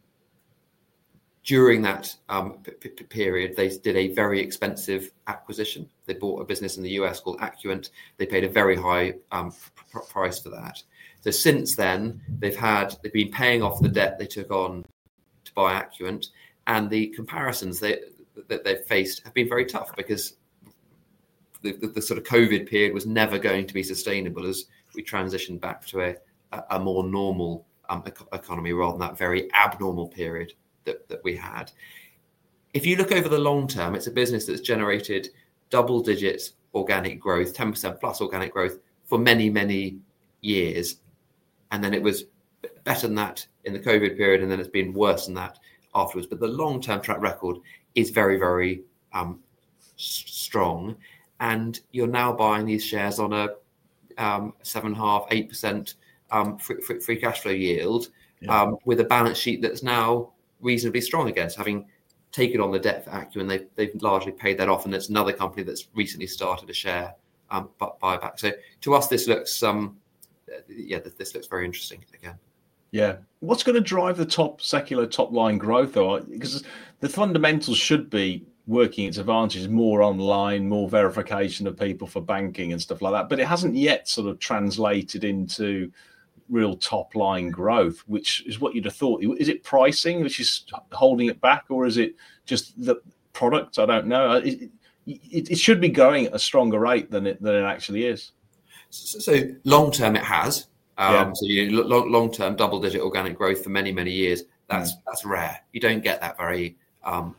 During that um, p- p- period, they did a very expensive acquisition. They bought a business in the U S called Accurant. They paid a very high um, pr- price for that. So since then, they've had they've been paying off the debt they took on to buy Accurant, and the comparisons they, that they've faced have been very tough because the, the, the sort of COVID period was never going to be sustainable as we transitioned back to a, a more normal um, economy rather than that very abnormal period that, that we had. If you look over the long term, it's a business that's generated double-digit organic growth, ten percent plus organic growth for many, many years. And then it was better than that in the COVID period, and then it's been worse than that afterwards. But the long-term track record is very, very um, s- strong. And you're now buying these shares on a um, seven and a half, eight percent um, free, free, free cash flow yield yeah. um, with a balance sheet that's now reasonably strong again. So having taken on the debt for Acuren, they've, they've largely paid that off. And it's another company that's recently started a share um, buyback. So to us, this looks, um, yeah, this, this looks very interesting again. Yeah. What's going to drive the top secular top line growth, though? Because the fundamentals should be working its advantages, more online, more verification of people for banking and stuff like that. But it hasn't yet sort of translated into real top line growth, which is what you'd have thought. Is it pricing which is holding it back, or is it just the product? I don't know. It, it, it should be going at a stronger rate than it than it actually is. So, so long term, it has. Um, yeah. So you long, long term double digit organic growth for many many years. That's mm. that's rare. You don't get that very um,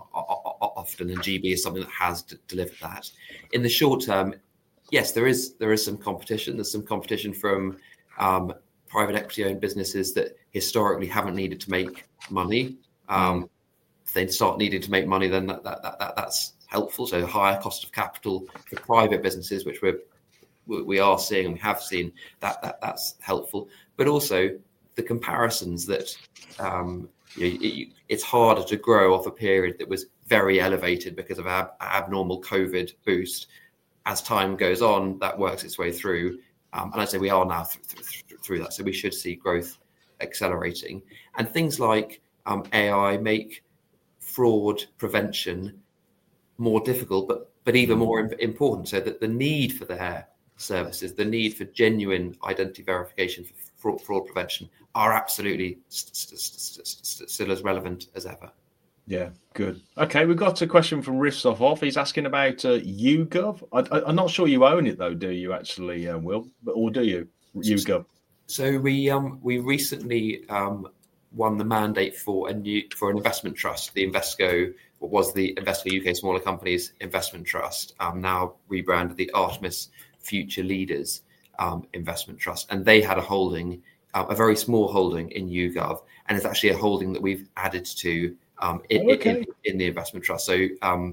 often, and G B is something that has d- delivered that. In the short term, yes, there is there is some competition. There's some competition from um, private equity owned businesses that historically haven't needed to make money. Um, mm. If they start needing to make money, then that, that, that, that that's helpful. So higher cost of capital for private businesses, which we're we are seeing and we have seen, that, that that's helpful. But also the comparisons that um, you know, it, it's harder to grow off a period that was very elevated because of ab- abnormal COVID boost. As time goes on, that works its way through. Um, and I'd say we are now th- th- through that. So we should see growth accelerating. And things like um, A I make fraud prevention more difficult, but, but even more im- important, so that the need for their services, the need for genuine identity verification for fraud, fraud prevention are absolutely st- st- st- st- still as relevant as ever. Yeah, good. Okay, we've got a question from Riffsoff off. He's asking about uh, YouGov. I, I, I'm not sure you own it though, do you actually, uh, Will? Or do you, YouGov? So we um we recently um won the mandate for a new for an investment trust, the Invesco, what was the Invesco U K Smaller Companies Investment Trust, um, now rebranded the Artemis Future Leaders um, Investment Trust, and they had a holding, uh, a very small holding in YouGov, and it's actually a holding that we've added to um, in, okay. in, in the investment trust. So um,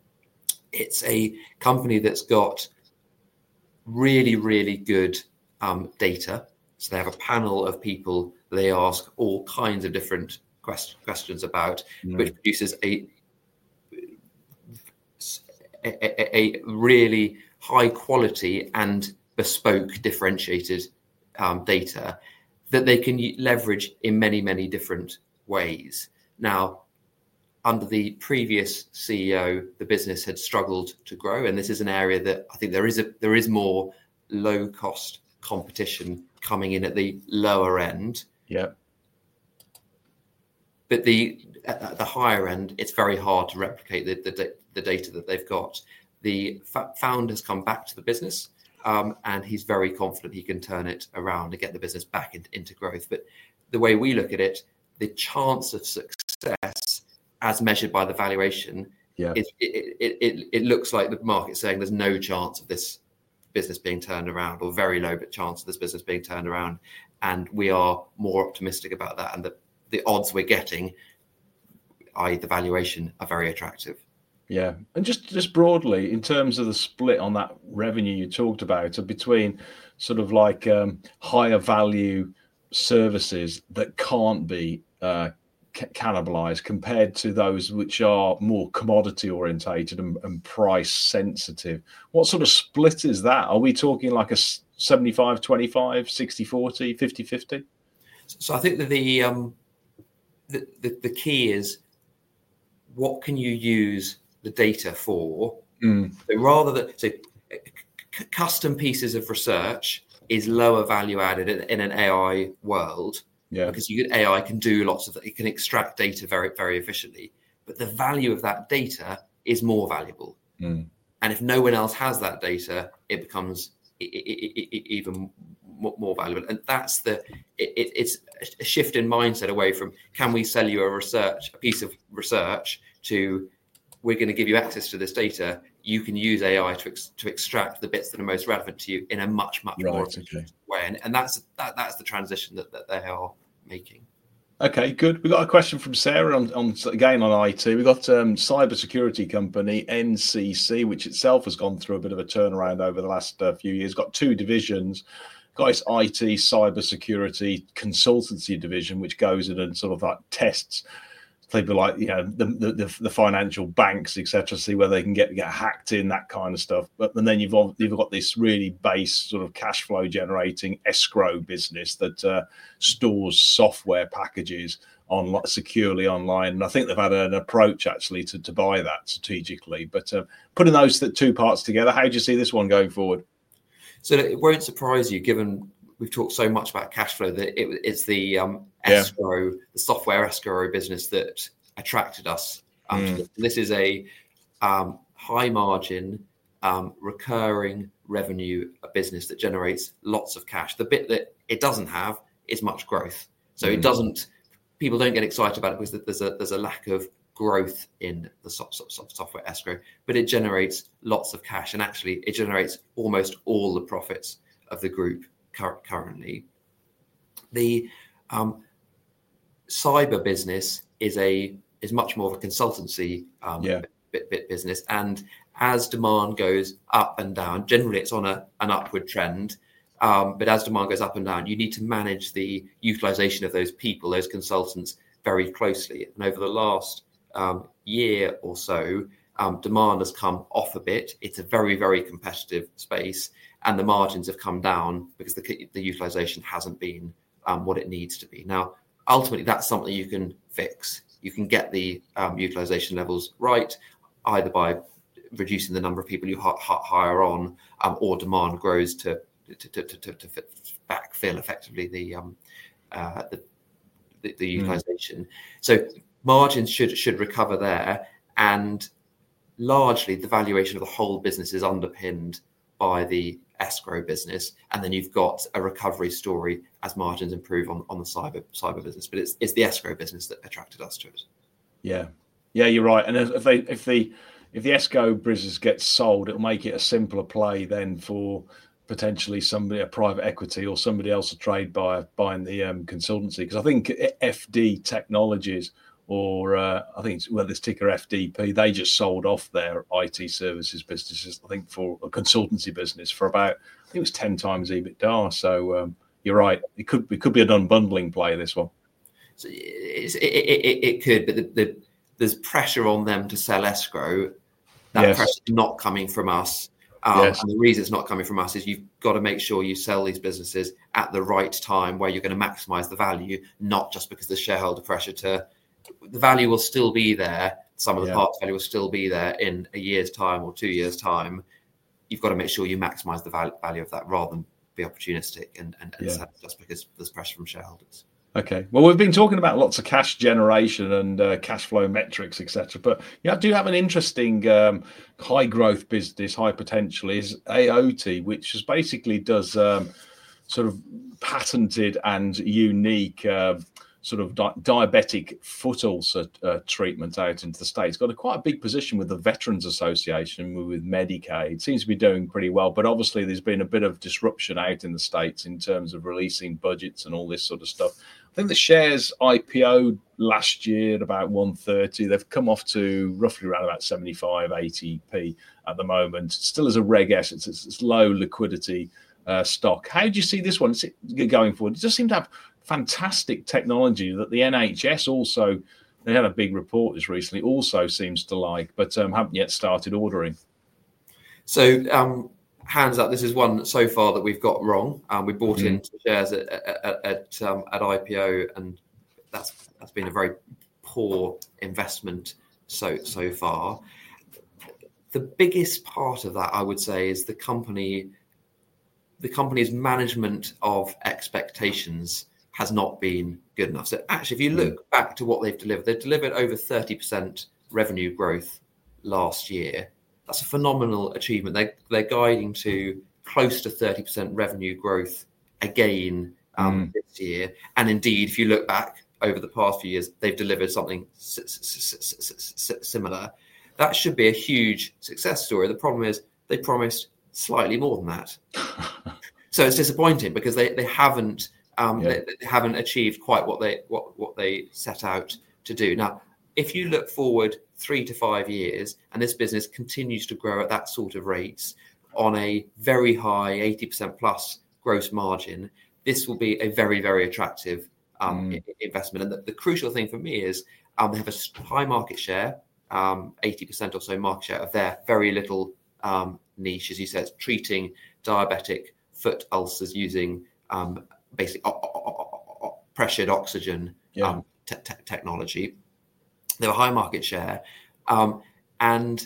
it's a company that's got really, really good um, data. So they have a panel of people they ask all kinds of different quest- questions about, mm. which produces a, a, a really high quality and bespoke differentiated um, data that they can leverage in many, many different ways. Now, under the previous C E O, the business had struggled to grow, and this is an area that I think there is a there is more low cost competition coming in at the lower end. Yeah. But the at the higher end, it's very hard to replicate the the, the data that they've got. The founder's come back to the business, um, and he's very confident he can turn it around and get the business back in, into growth. But the way we look at it, the chance of success, as measured by the valuation, yeah. is, it, it, it, it looks like the market's saying there's no chance of this business being turned around, or very low but chance of this business being turned around. And we are more optimistic about that. And the, the odds we're getting, that is the valuation, are very attractive. Yeah. And just, just broadly, in terms of the split on that revenue you talked about, uh, between sort of like um, higher value services that can't be uh, ca- cannibalized compared to those which are more commodity orientated and, and price sensitive. What sort of split is that? Are we talking like a seventy-five twenty-five, sixty forty, fifty fifty? So I think that the, um, the, the, the key is, what can you use the data for? Mm. So rather than so c- custom pieces of research is lower value added in, in an A I world, yeah. because you, A I can do lots of it can extract data very, very efficiently, but the value of that data is more valuable. Mm. And if no one else has that data, it becomes even more valuable. And that's the it, it's a shift in mindset away from can we sell you a research a piece of research to we're going to give you access to this data. You can use A I to ex, to extract the bits that are most relevant to you in a much much right, more okay. way. And, and that's that, that's the transition that, that they are making. Okay, good. We got a question from Sarah on, on again on I T. We got um, cybersecurity company N C C, which itself has gone through a bit of a turnaround over the last uh, few years. Got two divisions. Got its I T cybersecurity consultancy division, which goes in and sort of like tests people like you know the the, the financial banks, et cetera, see whether they can get get hacked in, that kind of stuff. But and then you've you've got this really base sort of cash flow generating escrow business that uh, stores software packages on securely online. And I think they've had an approach actually to, to buy that strategically. But uh, putting those two parts together, how do you see this one going forward? So it won't surprise you, given we've talked so much about cash flow, that it, it's the um, escrow, yeah. the software escrow business that attracted us. Um, mm. this. this is a um, high margin, um, recurring revenue business that generates lots of cash. The bit that it doesn't have is much growth. So mm. it doesn't. People don't get excited about it because there's a there's a lack of growth in the software escrow, but it generates lots of cash, and actually it generates almost all the profits of the group currently. The um, cyber business is a is much more of a consultancy um, yeah. bit, bit business, and as demand goes up and down, generally it's on a an upward trend. Um, but as demand goes up and down, you need to manage the utilization of those people, those consultants, very closely. And over the last um, year or so, um, demand has come off a bit. It's a very, very competitive space, and the margins have come down because the, the utilization hasn't been um, what it needs to be. Now, ultimately, that's something you can fix. You can get the um, utilization levels right, either by reducing the number of people you h- h- hire on, um, or demand grows to To, to, to, to backfill effectively the um, uh, the, the, the utilization. Mm. So margins should should recover there, and largely the valuation of the whole business is underpinned by the escrow business, and then you've got a recovery story as margins improve on, on the cyber cyber business. But it's it's the escrow business that attracted us to it. Yeah, yeah, you're right. And if they if the if the escrow business gets sold, it'll make it a simpler play then for potentially somebody, a private equity or somebody else, a trade buyer buying the um, consultancy. Because I think F D Technologies, or uh, I think it's, well, this ticker F D P, they just sold off their I T services businesses, I think, for a consultancy business for about, I think it was ten times EBITDA. So um, you're right, it could it could be an unbundling play, this one. So it's, it, it, it could, but the, the, there's pressure on them to sell escrow. That yes. pressure is not coming from us. Um, yes. And the reason it's not coming from us is you've got to make sure you sell these businesses at the right time where you're going to maximize the value, not just because there's shareholder pressure to, the value will still be there. Some of the yeah. parts value will still be there in a year's time or two years' time. You've got to make sure you maximize the value, value of that rather than be opportunistic and, and, and yeah. just because there's pressure from shareholders. Okay. Well, we've been talking about lots of cash generation and uh, cash flow metrics, et cetera. But you do have an interesting um, high growth business, high potential, is A O T, which is basically does um, sort of patented and unique uh, sort of di- diabetic foot ulcer uh, treatment out into the States. Got a quite a big position with the Veterans Association, with Medicaid. Seems to be doing pretty well. But obviously there's been a bit of disruption out in the States in terms of releasing budgets and all this sort of stuff. I think the shares I P O'd last year at about one thirty. They've come off to roughly around about seventy-five, eighty p at the moment. Still as a Reg S, it's, it's low liquidity uh, stock. How do you see this one going forward? It does seem to have fantastic technology that the N H S also, they had a big report this recently, also seems to like, but um, haven't yet started ordering. So, um, hands up, this is one so far that we've got wrong. Um, we bought mm. into shares at at at, um, at I P O, and that's that's been a very poor investment so so far. The biggest part of that, I would say, is the company, the company's management of expectations has not been good enough. So actually, if you look mm. back to what they've delivered, they've delivered over thirty percent revenue growth last year. that's a phenomenal achievement. They they're guiding to close to thirty percent revenue growth again um, mm. this year. And indeed, if you look back over the past few years, they've delivered something s- s- s- s- similar. That should be a huge success story. The problem is they promised slightly more than that. So it's disappointing because they, they haven't um, yeah. they, they haven't achieved quite what they what, what they set out to do. Now, if you look forward three to five years and this business continues to grow at that sort of rates on a very high eighty percent plus gross margin, this will be a very, very attractive um, mm. investment. And the, the crucial thing for me is um, they have a high market share, um, eighty percent or so market share of their very little um, niche, as you said, treating diabetic foot ulcers using um, basically o- o- o- pressured oxygen yeah. um, te- te- technology. They have a high market share. Um, and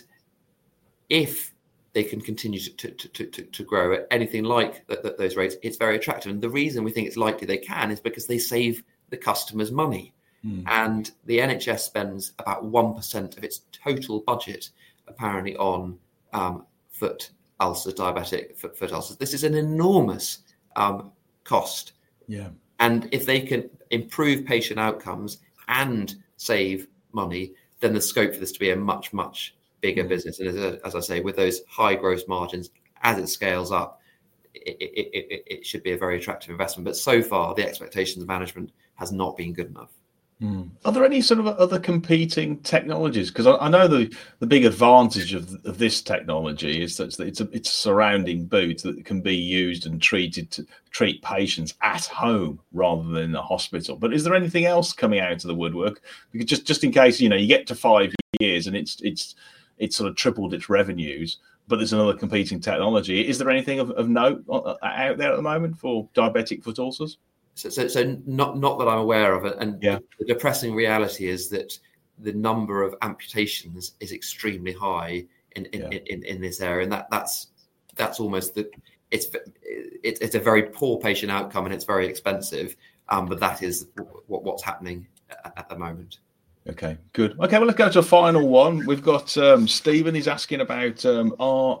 if they can continue to, to, to, to, to grow at anything like th- th- those rates, it's very attractive. And the reason we think it's likely they can is because they save the customers money. Mm. And the N H S spends about one percent of its total budget, apparently, on um, foot ulcers, diabetic foot, foot ulcers. This is an enormous um, cost. Yeah. And if they can improve patient outcomes and save money, then the scope for this to be a much, much bigger mm. business. And as, as I say, with those high gross margins, as it scales up, it, it, it, it should be a very attractive investment. But so far, the expectations of management has not been good enough. Mm. Are there any sort of other competing technologies? Because I, I know the, the big advantage of, of this technology is that it's a, it's a surrounding boot that can be used and treated to treat patients at home rather than in a hospital. But is there anything else coming out of the woodwork? Because just, just in case, you know, you get to five years and it's it's it's sort of tripled its revenues, but there's another competing technology. Is there anything of, of note out there at the moment for diabetic foot ulcers? So, so, so not not that I'm aware of it. And yeah. the depressing reality is that the number of amputations is extremely high in in, yeah. in, in this area, and that that's that's almost the it's it, it's a very poor patient outcome, and it's very expensive. Um, but that is what, what's happening at, at the moment. Okay, good. Okay, well, let's go to a final one. We've got um, Stephen. He's asking about um, R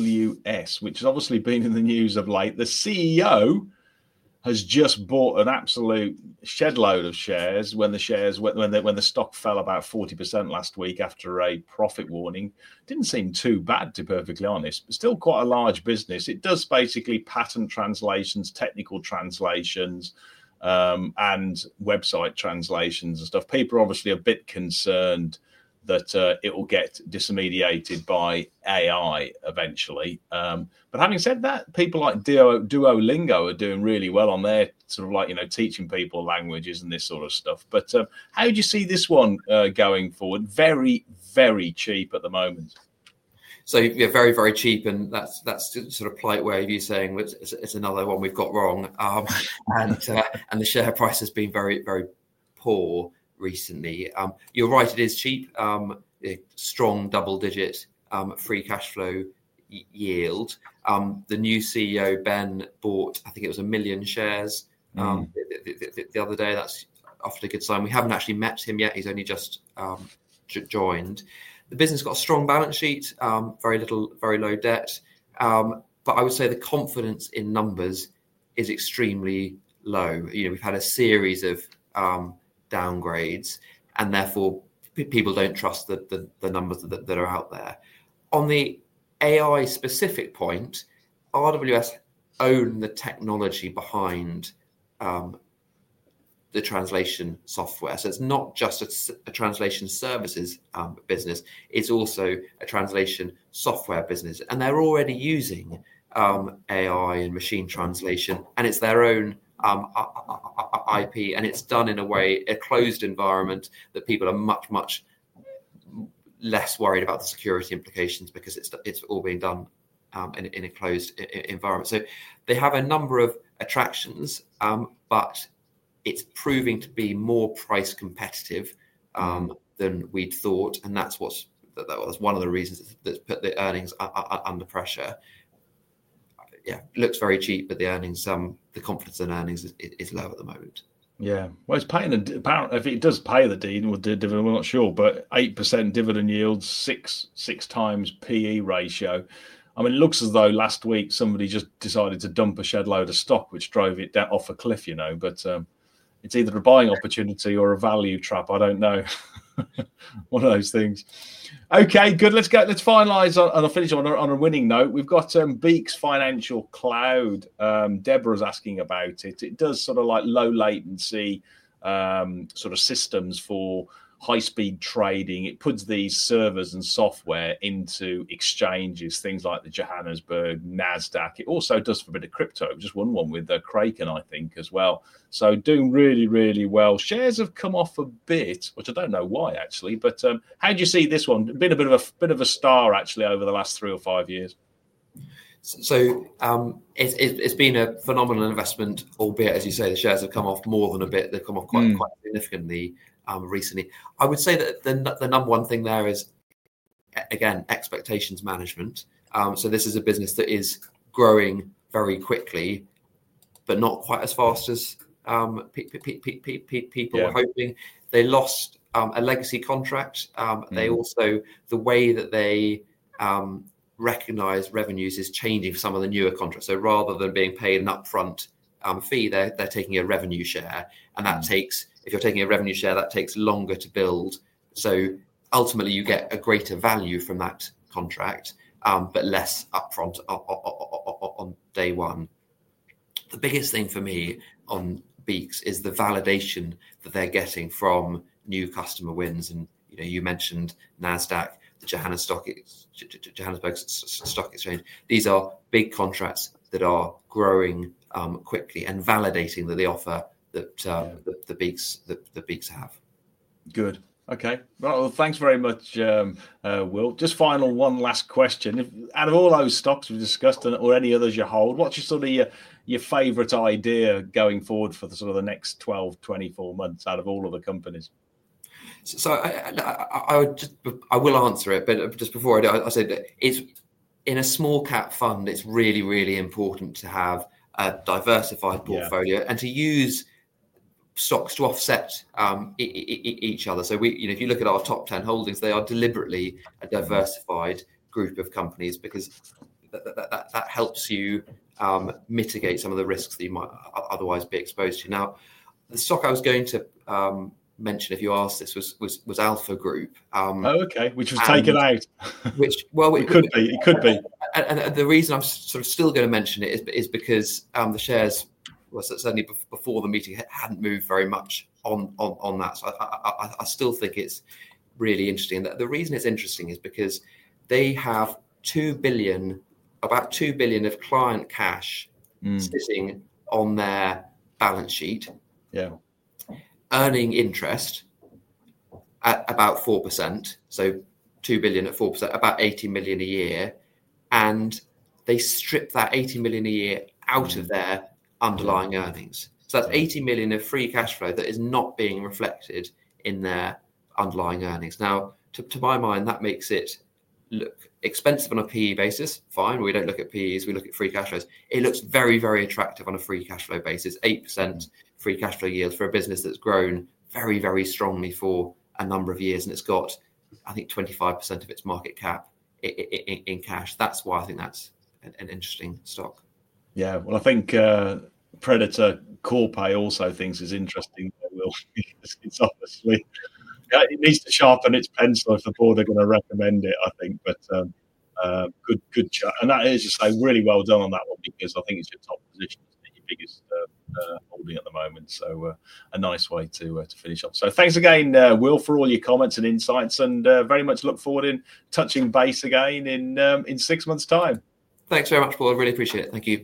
W S, which has obviously been in the news of late. The C E O has just bought an absolute shed load of shares when the shares when the when the stock fell about forty percent last week after a profit warning. Didn't seem too bad, to be perfectly honest, but still quite a large business. It does basically patent translations, technical translations, um, and website translations and stuff. People are obviously a bit concerned that uh, it will get disintermediated by A I eventually. Um, but having said that, people like Duo, Duolingo are doing really well on their sort of like, you know, teaching people languages and this sort of stuff. But um, how do you see this one uh, going forward? Very, very cheap at the moment. So yeah, very, very cheap, and that's that's sort of polite way of you saying it's, it's another one we've got wrong. Um, and uh, and the share price has been very, very poor recently. Um, you're right, it is cheap. Um, strong double-digit um, free cash flow y- yield. Um, the new C E O Ben bought, I think it was a million shares um, mm. the, the, the, the other day. That's often a good sign. We haven't actually met him yet. He's only just um, j- joined. The business got a strong balance sheet, um, very little, very low debt. Um, but I would say the confidence in numbers is extremely low. You know, we've had a series of um, downgrades, and therefore p- people don't trust the, the, the numbers that, that are out there. On the A I specific point, R W S own the technology behind um, the translation software. So it's not just a, a translation services um, business, it's also a translation software business. And they're already using um, A I and machine translation, and it's their own um, I P, and it's done in a way, a closed environment that people are much, much less worried about the security implications because it's it's all being done um, in, in a closed environment. So they have a number of attractions, um, but it's proving to be more price competitive um, than we'd thought, and that's what's that, that was one of the reasons that's put the earnings under pressure. Yeah, looks very cheap, but the earnings, um, the confidence in earnings is, is low at the moment. Yeah, well, it's paying a apparently if it does pay the dividend, we're not sure, but eight percent dividend yield, six six times P E ratio. I mean, it looks as though last week somebody just decided to dump a shed load of stock, which drove it down off a cliff, you know. But um, it's either a buying opportunity or a value trap. I don't know. One of those things. Okay, good. Let's go. Let's finalise on, and I'll finish on a, on a winning note. We've got um, Beeks Financial Cloud. Um, Deborah's asking about it. It does sort of like low latency um, sort of systems for high-speed trading. It puts these servers and software into exchanges, things like the Johannesburg, NASDAQ. It also does for a bit of crypto. We just won one with uh, Kraken, I think, as well. So doing really, really well. Shares have come off a bit, which I don't know why, actually. But um, how do you see this one? Been a bit of a bit of a star, actually, over the last three or five years. So um, it, it, it's been a phenomenal investment, albeit, as you say, the shares have come off more than a bit. They've come off quite, mm. quite significantly. Um, recently, I would say that the, the number one thing there is, again, expectations management. Um, so this is a business that is growing very quickly, but not quite as fast as um, pe- pe- pe- pe- pe- people yeah. were hoping. They lost um, a legacy contract. Um, mm. They also, the way that they um, recognize revenues is changing for some of the newer contracts. So rather than being paid an upfront um, fee, they're, they're taking a revenue share, and that mm. takes If you're taking a revenue share, that takes longer to build. So ultimately, you get a greater value from that contract, um, but less upfront on day one. The biggest thing for me on Beeks is the validation that they're getting from new customer wins. And you know, you mentioned NASDAQ, the Johannesburg Stock Exchange. These are big contracts that are growing um, quickly and validating that they offer that um, yeah. the, the Beeks the, the Beeks have. Good. Okay. Well, thanks very much, um, uh, Will. Just final one last question. If, out of all those stocks we've discussed or any others you hold, what's your sort of your, your favourite idea going forward for the sort of the next twelve, twenty-four months out of all of the companies? So, so I, I, I would just I will answer it, but just before I do, I, I said that it's in a small cap fund. It's really really important to have a diversified portfolio yeah. and to use stocks to offset um, e- e- each other. So we, you know, if you look at our top ten holdings, they are deliberately a diversified group of companies because that, that, that, that helps you um, mitigate some of the risks that you might otherwise be exposed to. Now, the stock I was going to um, mention, if you asked this, was was, was Alpha Group. Um, oh, okay, which was taken out. Which, well, it, it could be. It could be. And, and the reason I'm sort of still going to mention it is, is because um, the shares, well, certainly before the meeting, hadn't moved very much on on, on that. So I, I, I still think it's really interesting. And the reason it's interesting is because they have two billion, about two billion of client cash mm. sitting on their balance sheet, yeah, earning interest at about four percent. So two billion at four percent, about eighty million a year, and they strip that eighty million a year out mm. of their underlying earnings. So that's eighty million of free cash flow that is not being reflected in their underlying earnings. Now, to, to my mind, that makes it look expensive on a P E basis. Fine, we don't look at P Es, we look at free cash flows. It looks very, very attractive on a free cash flow basis. eight percent free cash flow yield for a business that's grown very, very strongly for a number of years. And it's got, I think, twenty-five percent of its market cap in, in, in cash. That's why I think that's an, an interesting stock. Yeah, well, I think uh, Predator Corpay also thinks it's interesting. Will it's obviously yeah, it needs to sharpen its pencil if the board are going to recommend it. I think, but um, uh, good, good chat, and that is just say really well done on that one because I think it's your top position, your biggest uh, uh, holding at the moment. So uh, a nice way to uh, to finish off. So thanks again, uh, Will, for all your comments and insights, and uh, very much look forward in touching base again in um, in six months' time. Thanks very much, Paul. I really appreciate it. Thank you.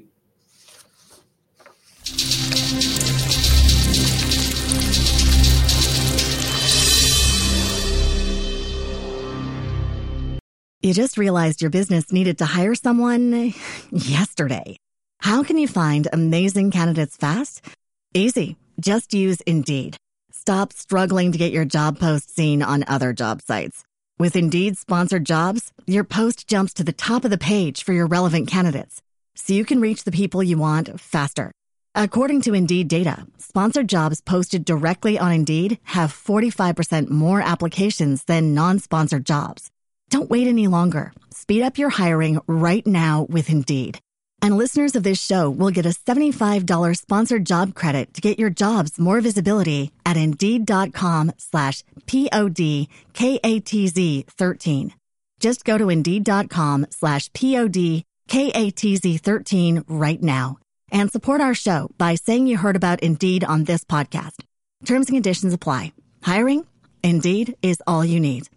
You just realized your business needed to hire someone yesterday. How can you find amazing candidates fast? Easy. Just use Indeed. Stop struggling to get your job post seen on other job sites. With Indeed sponsored jobs, your post jumps to the top of the page for your relevant candidates, so you can reach the people you want faster. According to Indeed data, sponsored jobs posted directly on Indeed have forty-five percent more applications than non-sponsored jobs. Don't wait any longer. Speed up your hiring right now with Indeed. And listeners of this show will get a seventy-five dollars sponsored job credit to get your jobs more visibility at Indeed.com slash P-O-D-K-A-T-Z 13. Just go to Indeed.com slash P-O-D-K-A-T-Z 13 right now and support our show by saying you heard about Indeed on this podcast. Terms and conditions apply. Hiring? Indeed is all you need.